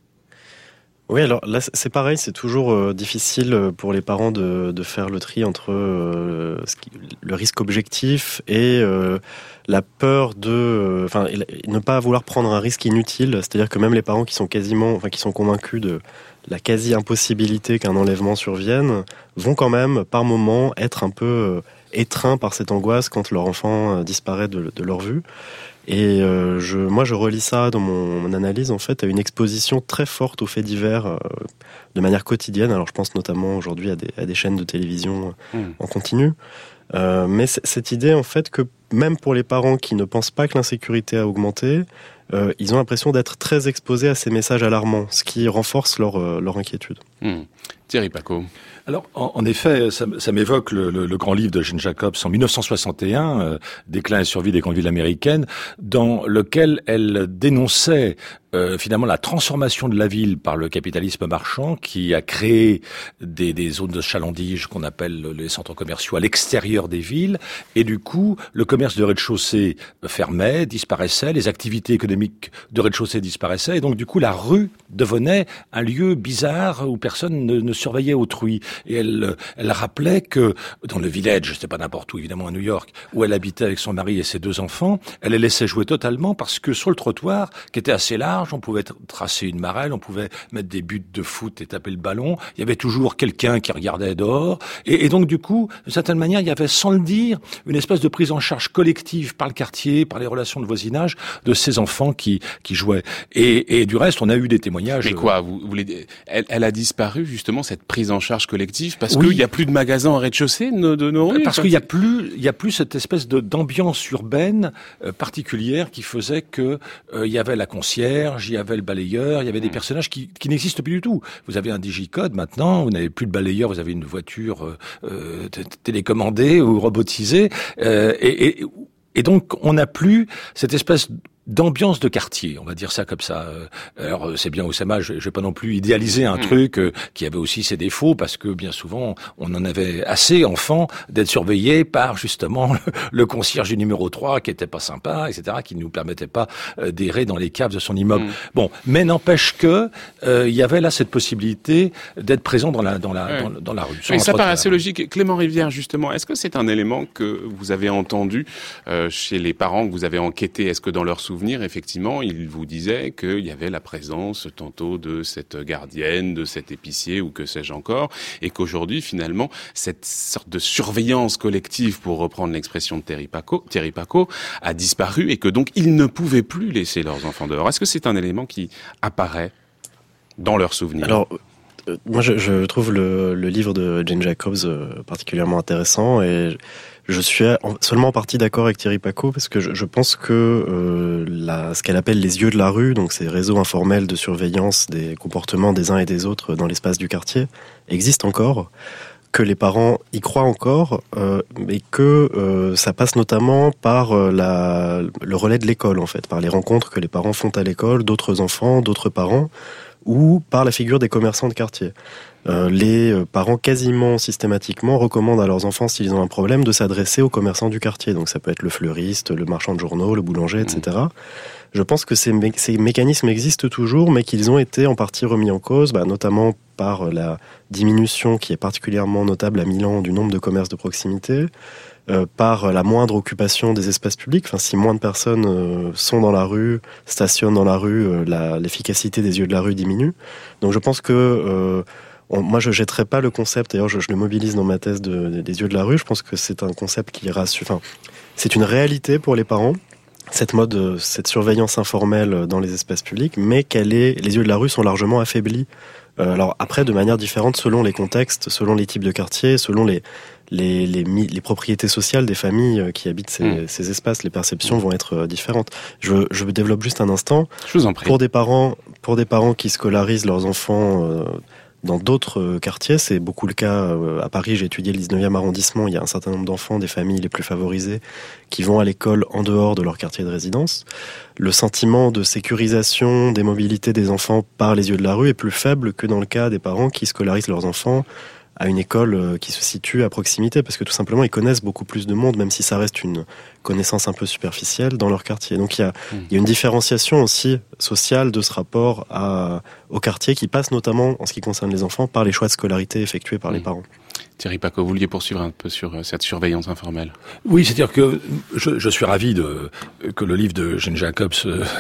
Oui, alors là, c'est pareil, c'est toujours euh, difficile pour les parents de, de faire le tri entre euh, ce qui, le risque objectif et euh, la peur de... Enfin, euh, ne pas vouloir prendre un risque inutile, c'est-à-dire que même les parents qui sont quasiment... Enfin, qui sont convaincus de, la quasi-impossibilité qu'un enlèvement survienne, vont quand même, par moments, être un peu euh, étreints par cette angoisse quand leur enfant euh, disparaît de, de leur vue. Et euh, je, moi, je relis ça dans mon, mon analyse, en fait, à une exposition très forte aux faits divers euh, de manière quotidienne. Alors, je pense notamment aujourd'hui à des, à des chaînes de télévision mmh. en continu. Euh, mais c- cette idée, en fait, que même pour les parents qui ne pensent pas que l'insécurité a augmenté, euh, ils ont l'impression d'être très exposés à ces messages alarmants, ce qui renforce leur, euh, leur inquiétude. Mmh. Thierry Pacaud. Alors, en, en effet, ça, ça m'évoque le, le, le grand livre de Jane Jacobs en dix-neuf cent soixante et un, euh, Déclin et survie des grandes villes américaines, dans lequel elle dénonçait euh, finalement la transformation de la ville par le capitalisme marchand qui a créé des, des zones de chalandise qu'on appelle les centres commerciaux à l'extérieur des villes, et du coup, le commerce de rez-de-chaussée fermait, disparaissait, les activités économiques de rez-de-chaussée disparaissaient, et donc du coup, la rue devenait un lieu bizarre où personne ne, ne surveillait autrui. Et elle, elle rappelait que dans le village, c'était pas n'importe où, évidemment à New York, où elle habitait avec son mari et ses deux enfants, elle les laissait jouer totalement parce que sur le trottoir, qui était assez large, on pouvait tracer une marelle, on pouvait mettre des buts de foot et taper le ballon. Il y avait toujours quelqu'un qui regardait dehors. Et, et donc du coup, d'une certaine manière, il y avait, sans le dire, une espèce de prise en charge collective par le quartier, par les relations de voisinage de ces enfants qui, qui jouaient. Et, et du reste, on a eu des témoignages. Mais quoi, vous, vous voulez, elle, elle a disparu justement cette prise en charge collective parce oui. qu'il y a plus de magasins en rez-de-chaussée de nos, de nos rues. Parce qu'il y a plus, il y a plus cette espèce de d'ambiance urbaine euh, particulière qui faisait que euh, il y avait la concierge, il y avait le balayeur, il y avait des mmh. personnages qui, qui n'existent plus du tout. Vous avez un digicode maintenant, vous n'avez plus de balayeur, vous avez une voiture euh, euh, t- télécommandée ou robotisée, euh, et, et, et donc on n'a plus cette espèce d'ambiance de quartier, on va dire ça comme ça. Alors c'est bien Oussama, je, je vais pas non plus idéaliser un mmh. truc euh, qui avait aussi ses défauts, parce que bien souvent on en avait assez, enfants, d'être surveillés par justement le, le concierge du numéro trois qui était pas sympa, et cetera, qui ne nous permettait pas euh, d'errer dans les caves de son immeuble. Mmh. Bon, mais n'empêche que euh, il y avait là cette possibilité d'être présent dans la dans la mmh. dans, dans la rue. Mais ça paraît assez logique. Clément Rivière, justement, est-ce que c'est un élément que vous avez entendu euh, chez les parents que vous avez enquêté? Est-ce que dans leur souvenir, effectivement, il vous disait qu'il y avait la présence tantôt de cette gardienne, de cet épicier ou que sais-je encore, et qu'aujourd'hui, finalement, cette sorte de surveillance collective, pour reprendre l'expression de Thierry Pacaud, Thierry Pacaud, a disparu et que donc ils ne pouvaient plus laisser leurs enfants dehors. Est-ce que c'est un élément qui apparaît dans leurs souvenirs? Alors, euh, moi, je, je trouve le, le livre de Jane Jacobs euh, particulièrement intéressant, et je suis seulement en partie d'accord avec Thierry Pacaud, parce que je, je pense que euh, la, ce qu'elle appelle les yeux de la rue, donc ces réseaux informels de surveillance des comportements des uns et des autres dans l'espace du quartier, existent encore, que les parents y croient encore, euh, mais que euh, ça passe notamment par euh, la, le relais de l'école, en fait, par les rencontres que les parents font à l'école, d'autres enfants, d'autres parents, ou par la figure des commerçants de quartier. Euh, les parents quasiment systématiquement recommandent à leurs enfants, s'ils ont un problème, de s'adresser aux commerçants du quartier. Donc ça peut être le fleuriste, le marchand de journaux, le boulanger, et cetera. Mmh. Je pense que ces, mé- ces mécanismes existent toujours, mais qu'ils ont été en partie remis en cause, bah, notamment par la diminution qui est particulièrement notable à Milan du nombre de commerces de proximité, euh, par la moindre occupation des espaces publics. Enfin, si moins de personnes euh, sont dans la rue, stationnent dans la rue, euh, la, l'efficacité des yeux de la rue diminue. Donc je pense que euh, On, moi, je jetterai pas le concept. D'ailleurs, je, je le mobilise dans ma thèse de, de, des yeux de la rue. Je pense que c'est un concept qui rassure. Enfin, c'est une réalité pour les parents, cette mode, cette surveillance informelle dans les espaces publics, mais qu'elle est, les yeux de la rue sont largement affaiblis. Euh, alors après, de manière différente, selon les contextes, selon les types de quartiers, selon les les, les, les propriétés sociales des familles qui habitent ces, mmh. ces espaces, les perceptions mmh. vont être différentes. Je, je développe juste un instant. Je vous en prie. Pour des parents, pour des parents qui scolarisent leurs enfants euh, dans d'autres quartiers, c'est beaucoup le cas à Paris. J'ai étudié le dix-neuvième arrondissement. Il y a un certain nombre d'enfants des familles les plus favorisées qui vont à l'école en dehors de leur quartier de résidence. Le sentiment de sécurisation des mobilités des enfants par les yeux de la rue est plus faible que dans le cas des parents qui scolarisent leurs enfants à une école qui se situe à proximité, parce que tout simplement ils connaissent beaucoup plus de monde, même si ça reste une connaissance un peu superficielle dans leur quartier. Donc il y a, mmh. il y a une différenciation aussi sociale de ce rapport à, au quartier qui passe notamment, en ce qui concerne les enfants, par les choix de scolarité effectués par mmh. les parents. Thierry Pacaud, vous vouliez poursuivre un peu sur cette surveillance informelle? Oui, c'est-à-dire que je, je suis ravi de, que le livre de Jane Jacobs euh,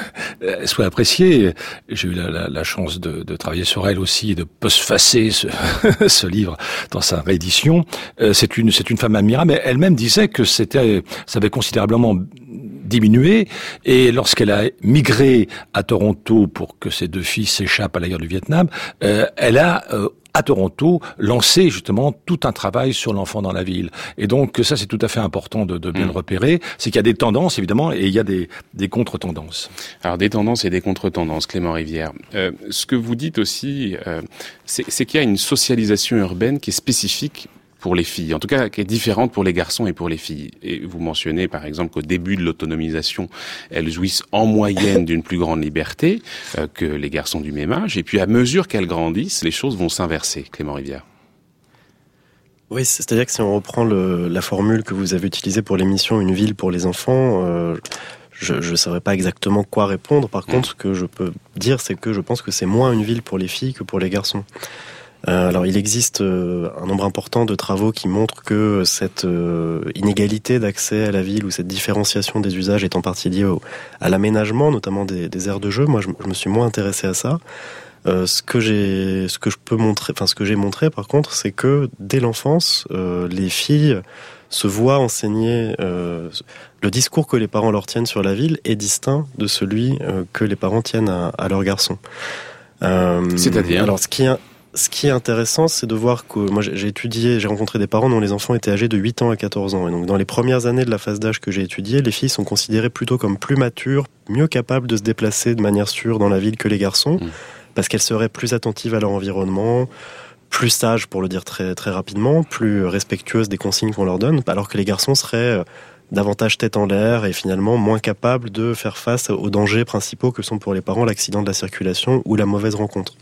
soit appréciée. J'ai eu la, la, la chance de, de travailler sur elle aussi et de postfacer ce, ce livre dans sa réédition. Euh, c'est une, c'est une femme admirable, mais elle-même disait que c'était, ça avait considérablement diminué, et lorsqu'elle a migré à Toronto pour que ses deux filles s'échappent à la guerre du Vietnam, euh, elle a euh, à Toronto lancé justement tout un travail sur l'enfant dans la ville. Et donc ça, c'est tout à fait important de, de bien mmh. le repérer. C'est qu'il y a des tendances évidemment, et il y a des, des contre-tendances. Alors des tendances et des contre-tendances, Clément Rivière. Euh, ce que vous dites aussi, euh, c'est, c'est qu'il y a une socialisation urbaine qui est spécifique pour les filles, en tout cas qui est différente pour les garçons et pour les filles. Et vous mentionnez par exemple qu'au début de l'autonomisation, elles jouissent en moyenne d'une plus grande liberté euh, que les garçons du même âge, et puis à mesure qu'elles grandissent, les choses vont s'inverser. Clément Rivière. Oui, c'est-à-dire que si on reprend le, la formule que vous avez utilisée pour l'émission Une ville pour les enfants, euh, je ne saurais pas exactement quoi répondre. Par mmh. contre, ce que je peux dire, c'est que je pense que c'est moins une ville pour les filles que pour les garçons. Euh, alors, il existe euh, un nombre important de travaux qui montrent que cette euh, inégalité d'accès à la ville ou cette différenciation des usages est en partie liée au, à l'aménagement, notamment des, des aires de jeu. Moi, je, je me suis moins intéressé à ça. Euh, ce que j'ai, ce que je peux montrer, enfin ce que j'ai montré, par contre, c'est que dès l'enfance, euh, les filles se voient enseigner euh, le discours que les parents leur tiennent sur la ville est distinct de celui euh, que les parents tiennent à, à leurs garçons. Euh, C'est-à-dire ? Alors, ce qui est Ce qui est intéressant, c'est de voir que moi j'ai étudié, j'ai rencontré des parents dont les enfants étaient âgés de huit ans à quatorze ans. Et donc dans les premières années de la phase d'âge que j'ai étudiée, les filles sont considérées plutôt comme plus matures, mieux capables de se déplacer de manière sûre dans la ville que les garçons, mmh. parce qu'elles seraient plus attentives à leur environnement, plus sages pour le dire très très rapidement, plus respectueuses des consignes qu'on leur donne, alors que les garçons seraient davantage tête en l'air et finalement moins capables de faire face aux dangers principaux que sont pour les parents l'accident de la circulation ou la mauvaise rencontre.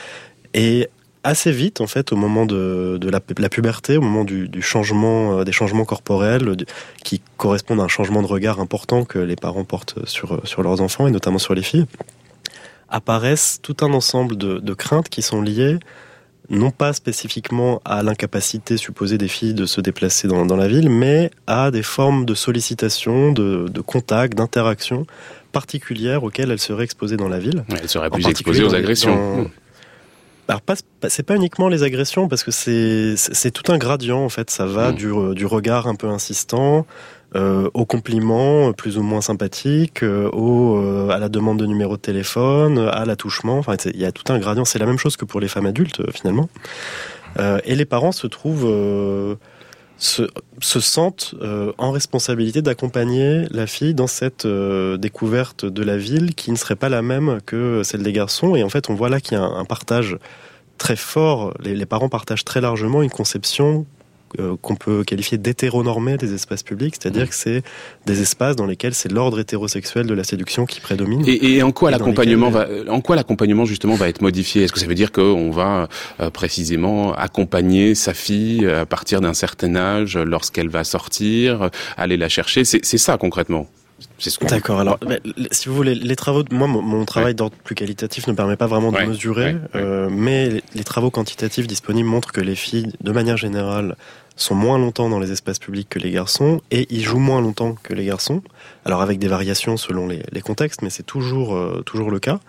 Et assez vite, en fait, au moment de, de la, la puberté, au moment du, du changement, euh, des changements corporels du, qui correspondent à un changement de regard important que les parents portent sur, sur leurs enfants et notamment sur les filles, apparaissent tout un ensemble de, de craintes qui sont liées non pas spécifiquement à l'incapacité supposée des filles de se déplacer dans, dans la ville, mais à des formes de sollicitation, de, de contact, d'interaction particulières auxquelles elles seraient exposées dans la ville. Ouais, elles seraient plus exposées aux agressions. Dans, mmh. Alors pas, c'est pas uniquement les agressions, parce que c'est, c'est, c'est tout un gradient en fait. Ça va mmh. du, du regard un peu insistant, euh, aux compliments plus ou moins sympathiques, euh, au, euh, à la demande de numéro de téléphone, à l'attouchement. Enfin, il y a tout un gradient. C'est la même chose que pour les femmes adultes euh, finalement. Euh, et les parents se trouvent, euh, se, se sentent euh, en responsabilité d'accompagner la fille dans cette euh, découverte de la ville qui ne serait pas la même que celle des garçons. Et en fait, on voit là qu'il y a un, un partage très fort. Les, les parents partagent très largement une conception euh, qu'on peut qualifier d'hétéronormée des espaces publics, c'est-à-dire mmh. que c'est des espaces dans lesquels c'est l'ordre hétérosexuel de la séduction qui prédomine. Et, et en quoi et l'accompagnement lesquels... va, en quoi l'accompagnement justement va être modifié ? Est-ce que ça veut dire qu'on va euh, précisément accompagner sa fille à partir d'un certain âge lorsqu'elle va sortir, aller la chercher ? C'est, c'est ça concrètement. C'est ce qu'on... D'accord. Alors, mais, si vous voulez, les travaux de moi, mon, mon travail ouais. d'ordre plus qualitatif ne permet pas vraiment de ouais. mesurer, ouais. Euh, mais les, les travaux quantitatifs disponibles montrent que les filles, de manière générale, sont moins longtemps dans les espaces publics que les garçons et y jouent moins longtemps que les garçons. Alors, avec des variations selon les, les contextes, mais c'est toujours euh, toujours le cas.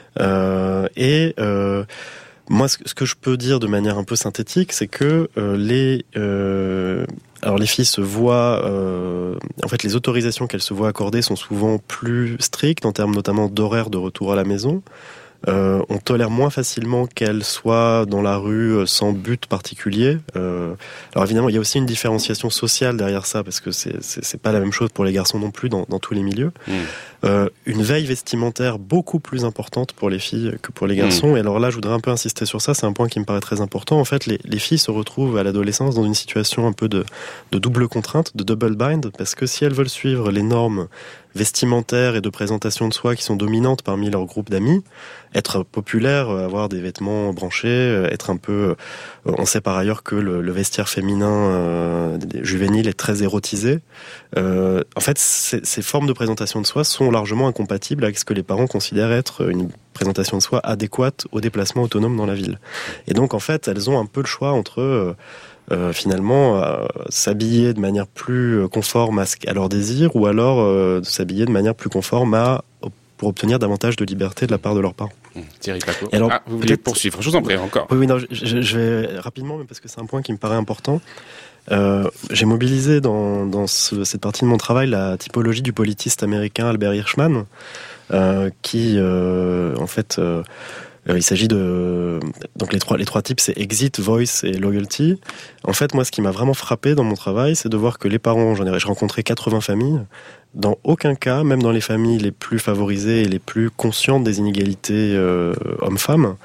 Euh, et euh, moi, ce, ce que je peux dire de manière un peu synthétique, c'est que euh, les euh, alors les filles se voient, euh, en fait, les autorisations qu'elles se voient accorder sont souvent plus strictes en termes notamment d'horaire de retour à la maison. Euh, on tolère moins facilement qu'elles soient dans la rue sans but particulier. Euh, alors évidemment, il y a aussi une différenciation sociale derrière ça, parce que c'est, c'est, c'est pas la même chose pour les garçons non plus dans, dans tous les milieux. Mmh. Euh, une veille vestimentaire beaucoup plus importante pour les filles que pour les garçons. Mmh. Et alors là, je voudrais un peu insister sur ça, c'est un point qui me paraît très important. En fait, les, les filles se retrouvent à l'adolescence dans une situation un peu de, de double contrainte, de double bind, parce que si elles veulent suivre les normes vestimentaires et de présentation de soi qui sont dominantes parmi leur groupe d'amis, être populaire, avoir des vêtements branchés, être un peu... On sait par ailleurs que le, le vestiaire féminin euh, juvénile est très érotisé. Euh, en fait, ces, ces formes de présentation de soi sont largement incompatibles avec ce que les parents considèrent être une présentation de soi adéquate au déplacement autonome dans la ville. Et donc, en fait, elles ont un peu le choix entre... Euh, Euh, finalement euh, s'habiller de manière plus conforme à, ce, à leur désir ou alors euh, de s'habiller de manière plus conforme à, au pour obtenir davantage de liberté de la part de leurs parents. Mmh, Thierry Paco. Alors, ah, vous voulez poursuivre? Je vous en prie encore. Oui, oui, non, je, je, je vais rapidement, mais parce que c'est un point qui me paraît important. Euh, j'ai mobilisé dans, dans ce, cette partie de mon travail la typologie du politiste américain Albert Hirschman, euh, qui, euh, en fait, euh, il s'agit de donc les trois les trois types, c'est exit, voice et loyalty. En fait, moi, ce qui m'a vraiment frappé dans mon travail, c'est de voir que les parents, j'en ai j'ai rencontré quatre-vingts familles. Dans aucun cas, même dans les familles les plus favorisées et les plus conscientes des inégalités euh, hommes-femmes,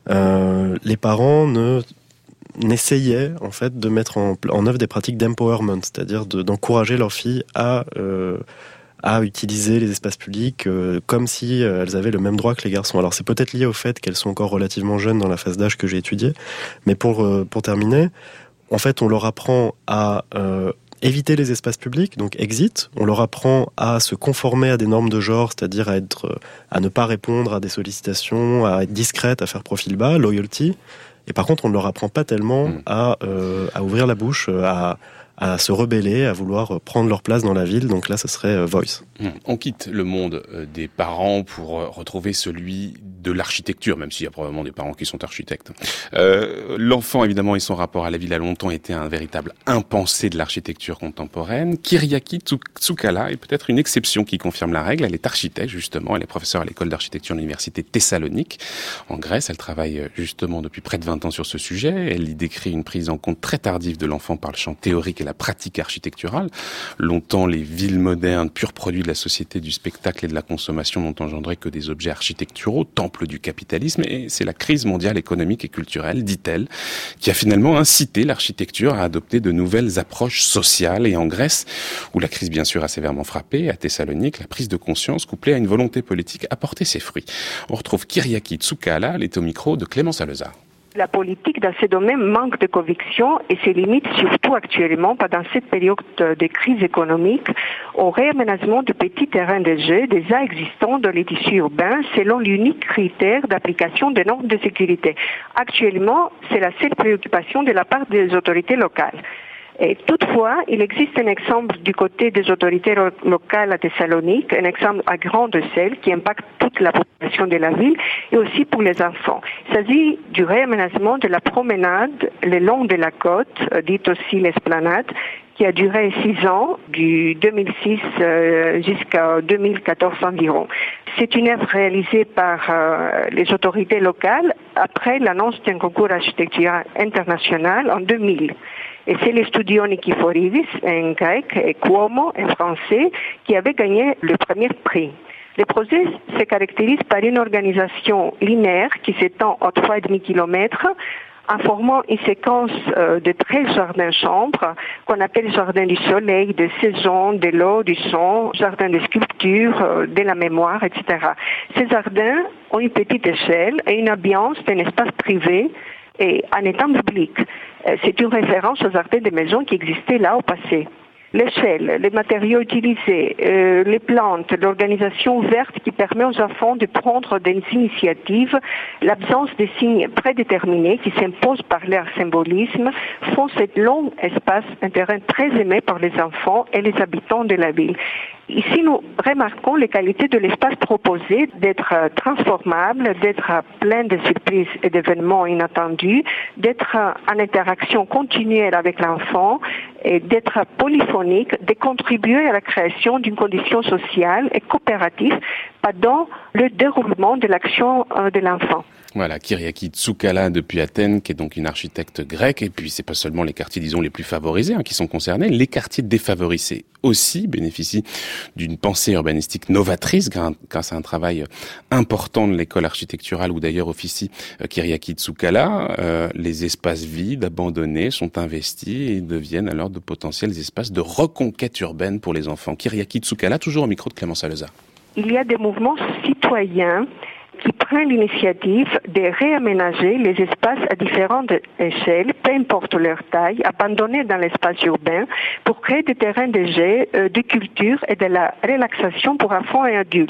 euh, les parents ne n'essayaient en fait de mettre en, en œuvre des pratiques d'empowerment, c'est-à-dire de, d'encourager leurs filles à euh, à utiliser les espaces publics euh, comme si euh, elles avaient le même droit que les garçons. Alors c'est peut-être lié au fait qu'elles sont encore relativement jeunes dans la phase d'âge que j'ai étudiée, mais pour euh, pour terminer, en fait on leur apprend à euh, éviter les espaces publics, donc exit. On leur apprend à se conformer à des normes de genre, c'est-à-dire à être, à ne pas répondre à des sollicitations, à être discrète, à faire profil bas, loyalty. Et par contre, on ne leur apprend pas tellement mmh. à, euh, à ouvrir la bouche, à, à se rebeller, à vouloir prendre leur place dans la ville. Donc là, ce serait euh, voice. Mmh. On quitte le monde euh, des parents pour euh, retrouver celui de l'architecture, même s'il y a probablement des parents qui sont architectes. Euh, l'enfant, évidemment, et son rapport à la ville a longtemps été un véritable impensé de l'architecture contemporaine. Kyriaki Tsoukalas est peut-être une exception qui confirme la règle. Elle est architecte, justement. Elle est professeure à l'école d'architecture de l'université Thessalonique, en Grèce. Elle travaille justement depuis près de vingt ans sur ce sujet. Elle y décrit une prise en compte très tardive de l'enfant par le champ théorique et la pratique architecturale. Longtemps, les villes modernes, purs produits de la société du spectacle et de la consommation, n'ont engendré que des objets architecturaux, temples du capitalisme, et c'est la crise mondiale économique et culturelle, dit-elle, qui a finalement incité l'architecture à adopter de nouvelles approches sociales. Et en Grèce, où la crise bien sûr a sévèrement frappé, à Thessalonique, la prise de conscience couplée à une volonté politique a porté ses fruits. On retrouve Kyriaki Tsoukalas, elle est au micro de Clémence Alezard. La politique dans ce domaine manque de conviction et se limite surtout actuellement pendant cette période de crise économique au réaménagement de petits terrains de jeu déjà existants dans les tissus urbains selon l'unique critère d'application des normes de sécurité. Actuellement, c'est la seule préoccupation de la part des autorités locales. Et toutefois, il existe un exemple du côté des autorités lo- locales à Thessalonique, un exemple à grande échelle qui impacte toute la population de la ville et aussi pour les enfants. Il s'agit du réaménagement de la promenade le long de la côte, euh, dite aussi l'esplanade, qui a duré six ans, du deux mille six euh, jusqu'à deux mille quatorze environ. C'est une œuvre réalisée par euh, les autorités locales après l'annonce d'un concours architectural international en deux mille. Et c'est les Studio Nikiforidis, en grec, et Cuomo, en français, qui avaient gagné le premier prix. Le projet se caractérise par une organisation linéaire qui s'étend à trois virgule cinq kilomètres, en formant une séquence euh, de treize jardins-chambres qu'on appelle jardin du soleil, de saison, de l'eau, du son, jardin de sculpture, euh, de la mémoire, et cetera. Ces jardins ont une petite échelle et une ambiance d'un espace privé et en étant public. C'est une référence aux jardins des maisons qui existaient là au passé. L'échelle, les matériaux utilisés, euh, les plantes, l'organisation ouverte qui permet aux enfants de prendre des initiatives, l'absence de signes prédéterminés qui s'imposent par leur symbolisme font cet long espace un terrain très aimé par les enfants et les habitants de la ville. Ici, nous remarquons les qualités de l'espace proposé d'être transformable, d'être plein de surprises et d'événements inattendus, d'être en interaction continuelle avec l'enfant et d'être polyphonique, de contribuer à la création d'une condition sociale et coopérative pendant le déroulement de l'action de l'enfant. Voilà, Kyriaki Tsoukalas depuis Athènes, qui est donc une architecte grecque. Et puis, c'est pas seulement les quartiers, disons, les plus favorisés hein, qui sont concernés. Les quartiers défavorisés aussi bénéficient d'une pensée urbanistique novatrice grâce à un travail important de l'école architecturale où d'ailleurs officie euh, Kyriaki Tsoukalas. Euh, les espaces vides, abandonnés, sont investis et deviennent alors de potentiels espaces de reconquête urbaine pour les enfants. Kyriaki Tsoukalas, toujours au micro de Clémence Alezard. Il y a des mouvements citoyens qui prennent l'initiative de réaménager les espaces à différentes échelles, peu importe leur taille, abandonnés dans l'espace urbain, pour créer des terrains de jeu, euh, de culture et de la relaxation pour enfants et adultes.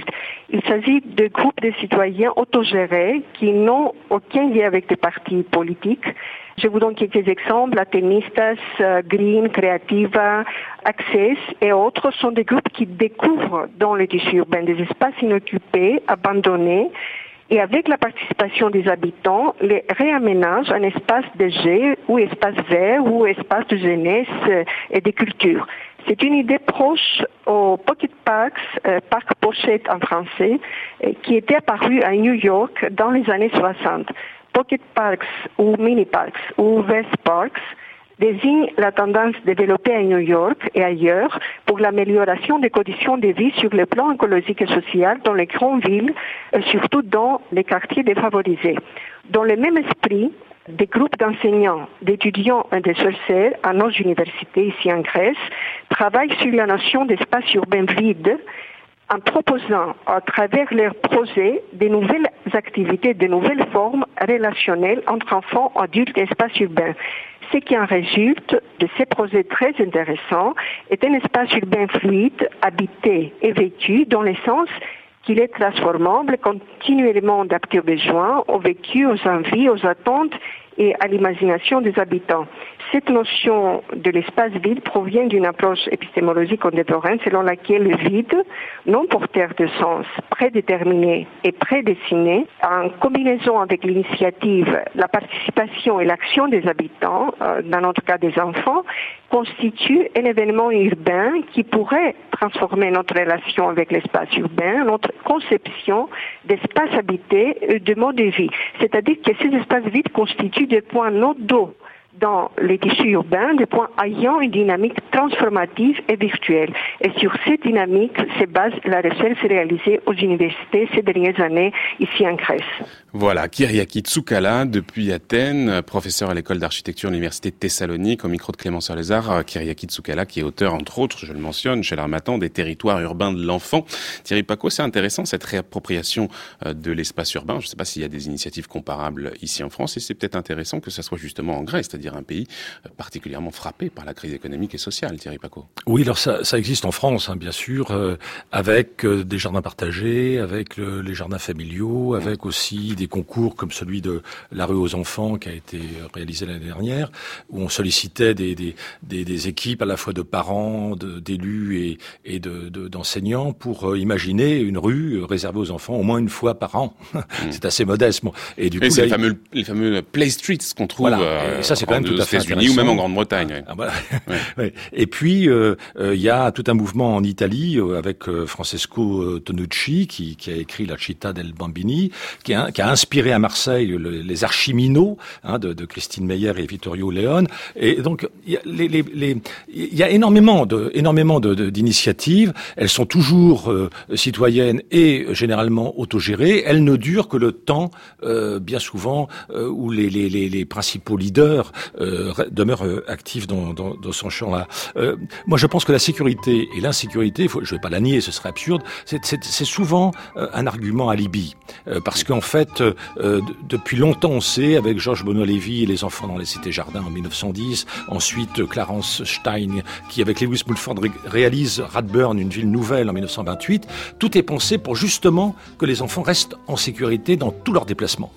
Il s'agit de groupes de citoyens autogérés qui n'ont aucun lien avec des partis politiques. Je vous donne quelques exemples. Atenistas, Green, Creativa, Access et autres sont des groupes qui découvrent dans les tissus urbains des espaces inoccupés, abandonnés, et avec la participation des habitants, les réaménagent en espace de jeu ou espace vert ou espace de jeunesse et de culture. C'est une idée proche aux Pocket Parks, euh, Parc Pochette en français, euh, qui était apparue à New York dans les années soixante. Pocket Parks ou Mini Parks ou West Parks désignent la tendance développée à New York et ailleurs pour l'amélioration des conditions de vie sur le plan écologique et social dans les grandes villes, et surtout dans les quartiers défavorisés. Dans le même esprit, des groupes d'enseignants, d'étudiants et de chercheurs à nos universités ici en Grèce travaillent sur la notion d'espace urbain vide en proposant à travers leurs projets de nouvelles activités, de nouvelles formes relationnelles entre enfants, adultes et espaces urbains. Ce qui en résulte de ces projets très intéressants est un espace urbain fluide, habité et vécu dans le sens qu'il est transformable, continuellement adapté aux besoins, au vécu, aux envies, aux attentes et à l'imagination des habitants. Cette notion de l'espace vide provient d'une approche épistémologique contemporaine selon laquelle le vide, non porteur de sens, prédéterminé et prédestiné, en combinaison avec l'initiative, la participation et l'action des habitants, euh, dans notre cas des enfants, constitue un événement urbain qui pourrait transformer notre relation avec l'espace urbain, notre conception d'espace habité et de mode de vie. C'est-à-dire que ces espaces vides constituent des points nodaux dans les tissus urbains, des points ayant une dynamique transformative et virtuelle. Et sur cette dynamique se base la recherche réalisée aux universités ces dernières années ici en Grèce. Voilà, Kyriaki Tsoukala, depuis Athènes, professeur à l'école d'architecture de l'université de Thessalonique, au micro de Clément Salazar. Kyriaki Tsoukala, qui est auteur, entre autres, je le mentionne, chez l'Harmattan, des territoires urbains de l'enfant. Thierry Pacaud, c'est intéressant cette réappropriation de l'espace urbain. Je ne sais pas s'il y a des initiatives comparables ici en France, et c'est peut-être intéressant que ça soit justement en Grèce, c'est-à-dire un pays particulièrement frappé par la crise économique et sociale, Thierry Pacaud. Oui, alors ça, ça existe en France, hein, bien sûr, euh, avec euh, des jardins partagés, avec le, les jardins familiaux, avec aussi des concours comme celui de la rue aux enfants qui a été réalisé l'année dernière, où on sollicitait des, des, des, des équipes à la fois de parents, de, d'élus et, et de, de, d'enseignants pour euh, imaginer une rue réservée aux enfants au moins une fois par an. Mmh. C'est assez modeste. Bon. Et du et coup, c'est là, les, fameux, les fameux play streets qu'on trouve voilà. euh, et ça, c'est quand même tout à fait États-Unis ou même en Grande-Bretagne. Ouais. Ah, voilà. Ouais. Ouais. Et puis, il euh, euh, y a tout un mouvement en Italie euh, avec euh, Francesco Tonucci qui, qui a écrit La Città del Bambini, qui a, qui a inspiré à Marseille le, les Archimino hein, de, de Christine Meyer et Vittorio Leone. Et donc, il y a, les, les, les, y a énormément, de, énormément de, de, d'initiatives. Elles sont toujours euh, citoyennes et généralement autogérées. Elles ne durent que le temps, euh, bien souvent, euh, où les, les, les, les principaux leaders euh, demeurent euh, actifs dans, dans, dans son champ-là. Euh, moi, je pense que la sécurité et l'insécurité, faut, je ne vais pas la nier, ce serait absurde, c'est, c'est, c'est souvent euh, un argument alibi. Euh, parce qu'en fait, euh, d- depuis longtemps, on sait, avec Georges Benoît-Lévy et les enfants dans les cités-jardins en dix-neuf cent dix, ensuite Clarence Stein, qui avec Lewis Mulford ré- réalise Radburn, une ville nouvelle en dix-neuf cent vingt-huit, tout est pensé pour justement que les enfants restent en sécurité dans tous leurs déplacements.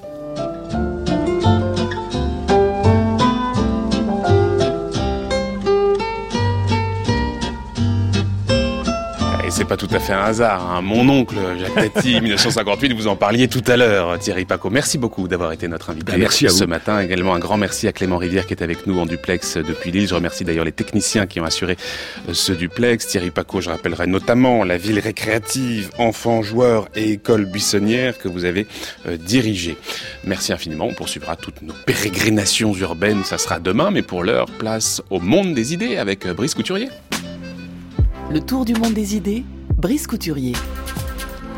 Et c'est pas tout à fait un hasard, hein. Mon oncle, Jacques Tati, dix-neuf cent cinquante-huit, vous en parliez tout à l'heure, Thierry Pacaud. Merci beaucoup d'avoir été notre invité ben, merci à ce vous. matin. Également un grand merci à Clément Rivière qui est avec nous en duplex depuis Lille. Je remercie d'ailleurs les techniciens qui ont assuré ce duplex. Thierry Pacaud, je rappellerai notamment la ville récréative, enfants, joueurs et école buissonnière que vous avez euh, dirigée. Merci infiniment. On poursuivra toutes nos pérégrinations urbaines. Ça sera demain, mais pour l'heure, place au monde des idées avec Brice Couturier. Le tour du monde des idées, Brice Couturier.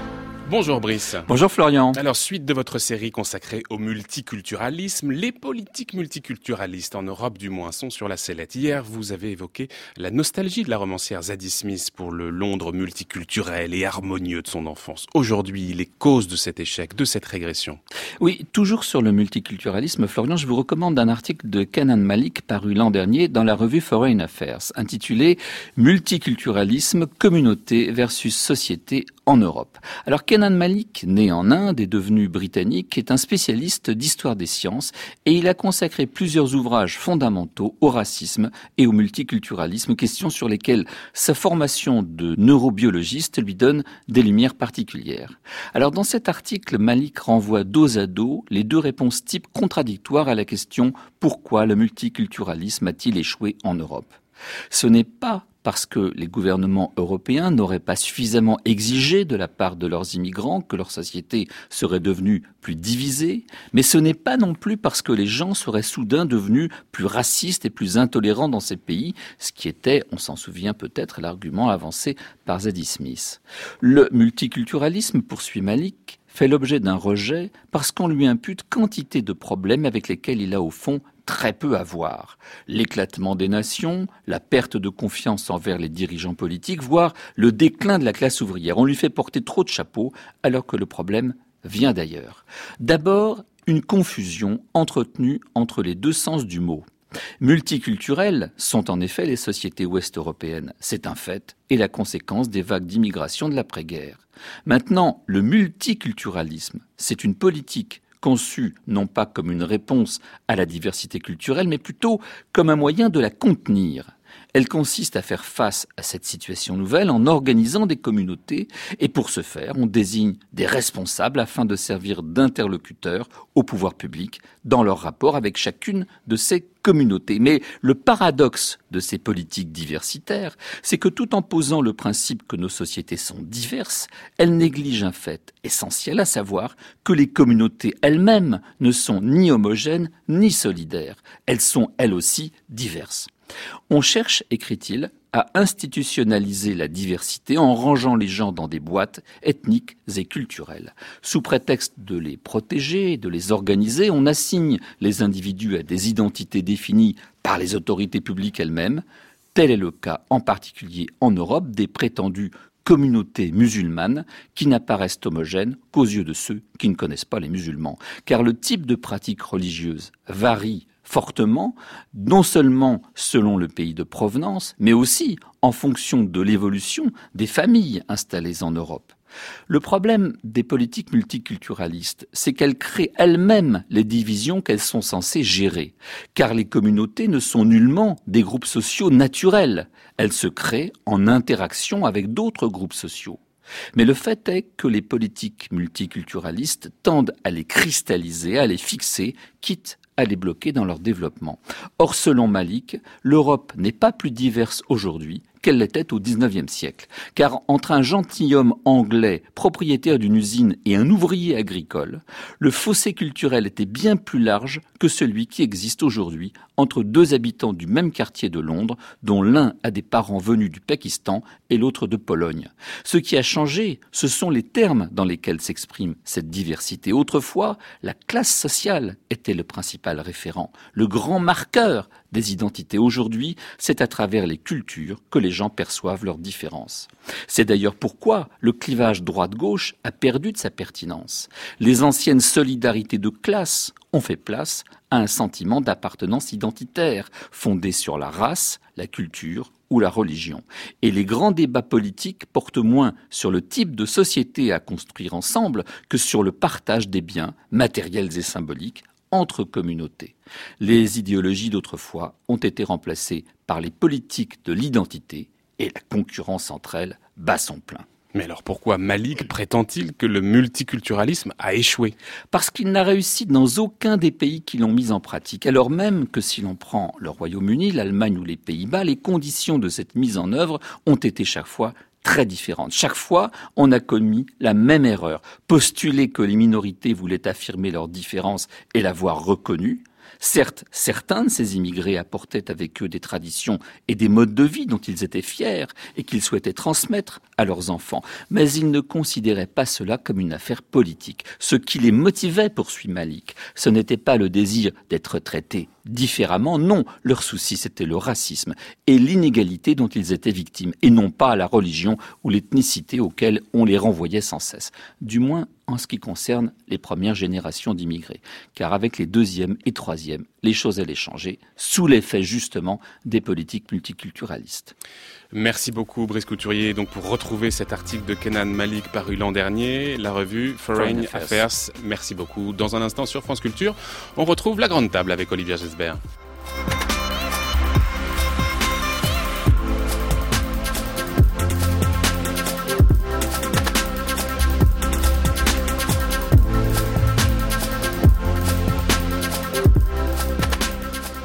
Bonjour Brice. Bonjour Florian. Alors, suite de votre série consacrée au multiculturalisme, les politiques multiculturalistes en Europe du moins sont sur la sellette. Hier, vous avez évoqué la nostalgie de la romancière Zadie Smith pour le Londres multiculturel et harmonieux de son enfance. Aujourd'hui, les causes de cet échec, de cette régression. Oui, toujours sur le multiculturalisme, Florian, je vous recommande un article de Kenan Malik paru l'an dernier dans la revue Foreign Affairs, intitulé « Multiculturalisme, communauté versus société en Europe ». Alors Kenan Malik, né en Inde et devenu britannique, est un spécialiste d'histoire des sciences et il a consacré plusieurs ouvrages fondamentaux au racisme et au multiculturalisme, questions sur lesquelles sa formation de neurobiologiste lui donne des lumières particulières. Alors dans cet article, Malik renvoie dos à dos les deux réponses types contradictoires à la question « Pourquoi le multiculturalisme a-t-il échoué en Europe ?» Ce n'est pas parce que les gouvernements européens n'auraient pas suffisamment exigé de la part de leurs immigrants que leur société serait devenue plus divisée, mais ce n'est pas non plus parce que les gens seraient soudain devenus plus racistes et plus intolérants dans ces pays, ce qui était, on s'en souvient peut-être, l'argument avancé par Zadie Smith. Le multiculturalisme, poursuit Malik, fait l'objet d'un rejet parce qu'on lui impute quantité de problèmes avec lesquels il a au fond très peu à voir. L'éclatement des nations, la perte de confiance envers les dirigeants politiques, voire le déclin de la classe ouvrière. On lui fait porter trop de chapeaux alors que le problème vient d'ailleurs. D'abord, une confusion entretenue entre les deux sens du mot. Multiculturelles sont en effet les sociétés ouest-européennes. C'est un fait et la conséquence des vagues d'immigration de l'après-guerre. Maintenant, le multiculturalisme, c'est une politique conçue non pas comme une réponse à la diversité culturelle, mais plutôt comme un moyen de la contenir. Elle consiste à faire face à cette situation nouvelle en organisant des communautés et pour ce faire, on désigne des responsables afin de servir d'interlocuteurs au pouvoir public dans leur rapport avec chacune de ces communautés. Mais le paradoxe de ces politiques diversitaires, c'est que tout en posant le principe que nos sociétés sont diverses, elles négligent un fait essentiel, à savoir que les communautés elles-mêmes ne sont ni homogènes ni solidaires. Elles sont elles aussi diverses. On cherche, écrit-il, à institutionnaliser la diversité en rangeant les gens dans des boîtes ethniques et culturelles. Sous prétexte de les protéger, de les organiser, on assigne les individus à des identités définies par les autorités publiques elles-mêmes. Tel est le cas en particulier en Europe des prétendues communautés musulmanes qui n'apparaissent homogènes qu'aux yeux de ceux qui ne connaissent pas les musulmans. Car le type de pratique religieuse varie fortement, non seulement selon le pays de provenance, mais aussi en fonction de l'évolution des familles installées en Europe. Le problème des politiques multiculturalistes, c'est qu'elles créent elles-mêmes les divisions qu'elles sont censées gérer, car les communautés ne sont nullement des groupes sociaux naturels, elles se créent en interaction avec d'autres groupes sociaux. Mais le fait est que les politiques multiculturalistes tendent à les cristalliser, à les fixer, quitte à les bloquer dans leur développement. Or, selon Malik, l'Europe n'est pas plus diverse aujourd'hui qu'elle l'était au dix-neuvième siècle. Car entre un gentilhomme anglais, propriétaire d'une usine, et un ouvrier agricole, le fossé culturel était bien plus large que celui qui existe aujourd'hui entre deux habitants du même quartier de Londres, dont l'un a des parents venus du Pakistan et l'autre de Pologne. Ce qui a changé, ce sont les termes dans lesquels s'exprime cette diversité. Autrefois, la classe sociale était le principal référent, le grand marqueur des identités. Aujourd'hui, c'est à travers les cultures que les gens perçoivent leurs différences. C'est d'ailleurs pourquoi le clivage droite-gauche a perdu de sa pertinence. Les anciennes solidarités de classe ont fait place à un sentiment d'appartenance identitaire, fondé sur la race, la culture ou la religion. Et les grands débats politiques portent moins sur le type de société à construire ensemble que sur le partage des biens matériels et symboliques entre communautés. Les idéologies d'autrefois ont été remplacées par les politiques de l'identité et la concurrence entre elles bat son plein. Mais alors pourquoi Malik prétend-il que le multiculturalisme a échoué ? Parce qu'il n'a réussi dans aucun des pays qui l'ont mis en pratique, alors même que si l'on prend le Royaume-Uni, l'Allemagne ou les Pays-Bas, les conditions de cette mise en œuvre ont été chaque fois très différentes. Chaque fois, on a commis la même erreur. Postuler que les minorités voulaient affirmer leur différence et l'avoir reconnue, Certes, certains de ces immigrés apportaient avec eux des traditions et des modes de vie dont ils étaient fiers et qu'ils souhaitaient transmettre à leurs enfants, mais ils ne considéraient pas cela comme une affaire politique. Ce qui les motivait, poursuit Malik, ce n'était pas le désir d'être traités différemment, non, leur souci c'était le racisme et l'inégalité dont ils étaient victimes, et non pas la religion ou l'ethnicité auxquelles on les renvoyait sans cesse, du moins en ce qui concerne les premières générations d'immigrés, car avec les deuxièmes et troisièmes, les choses allaient changer, sous l'effet justement des politiques multiculturalistes. Merci beaucoup Brice Couturier. Donc pour retrouver cet article de Kenan Malik paru l'an dernier, la revue Foreign Affairs. Affairs. Merci beaucoup. Dans un instant sur France Culture, on retrouve la grande table avec Olivia Gesbert.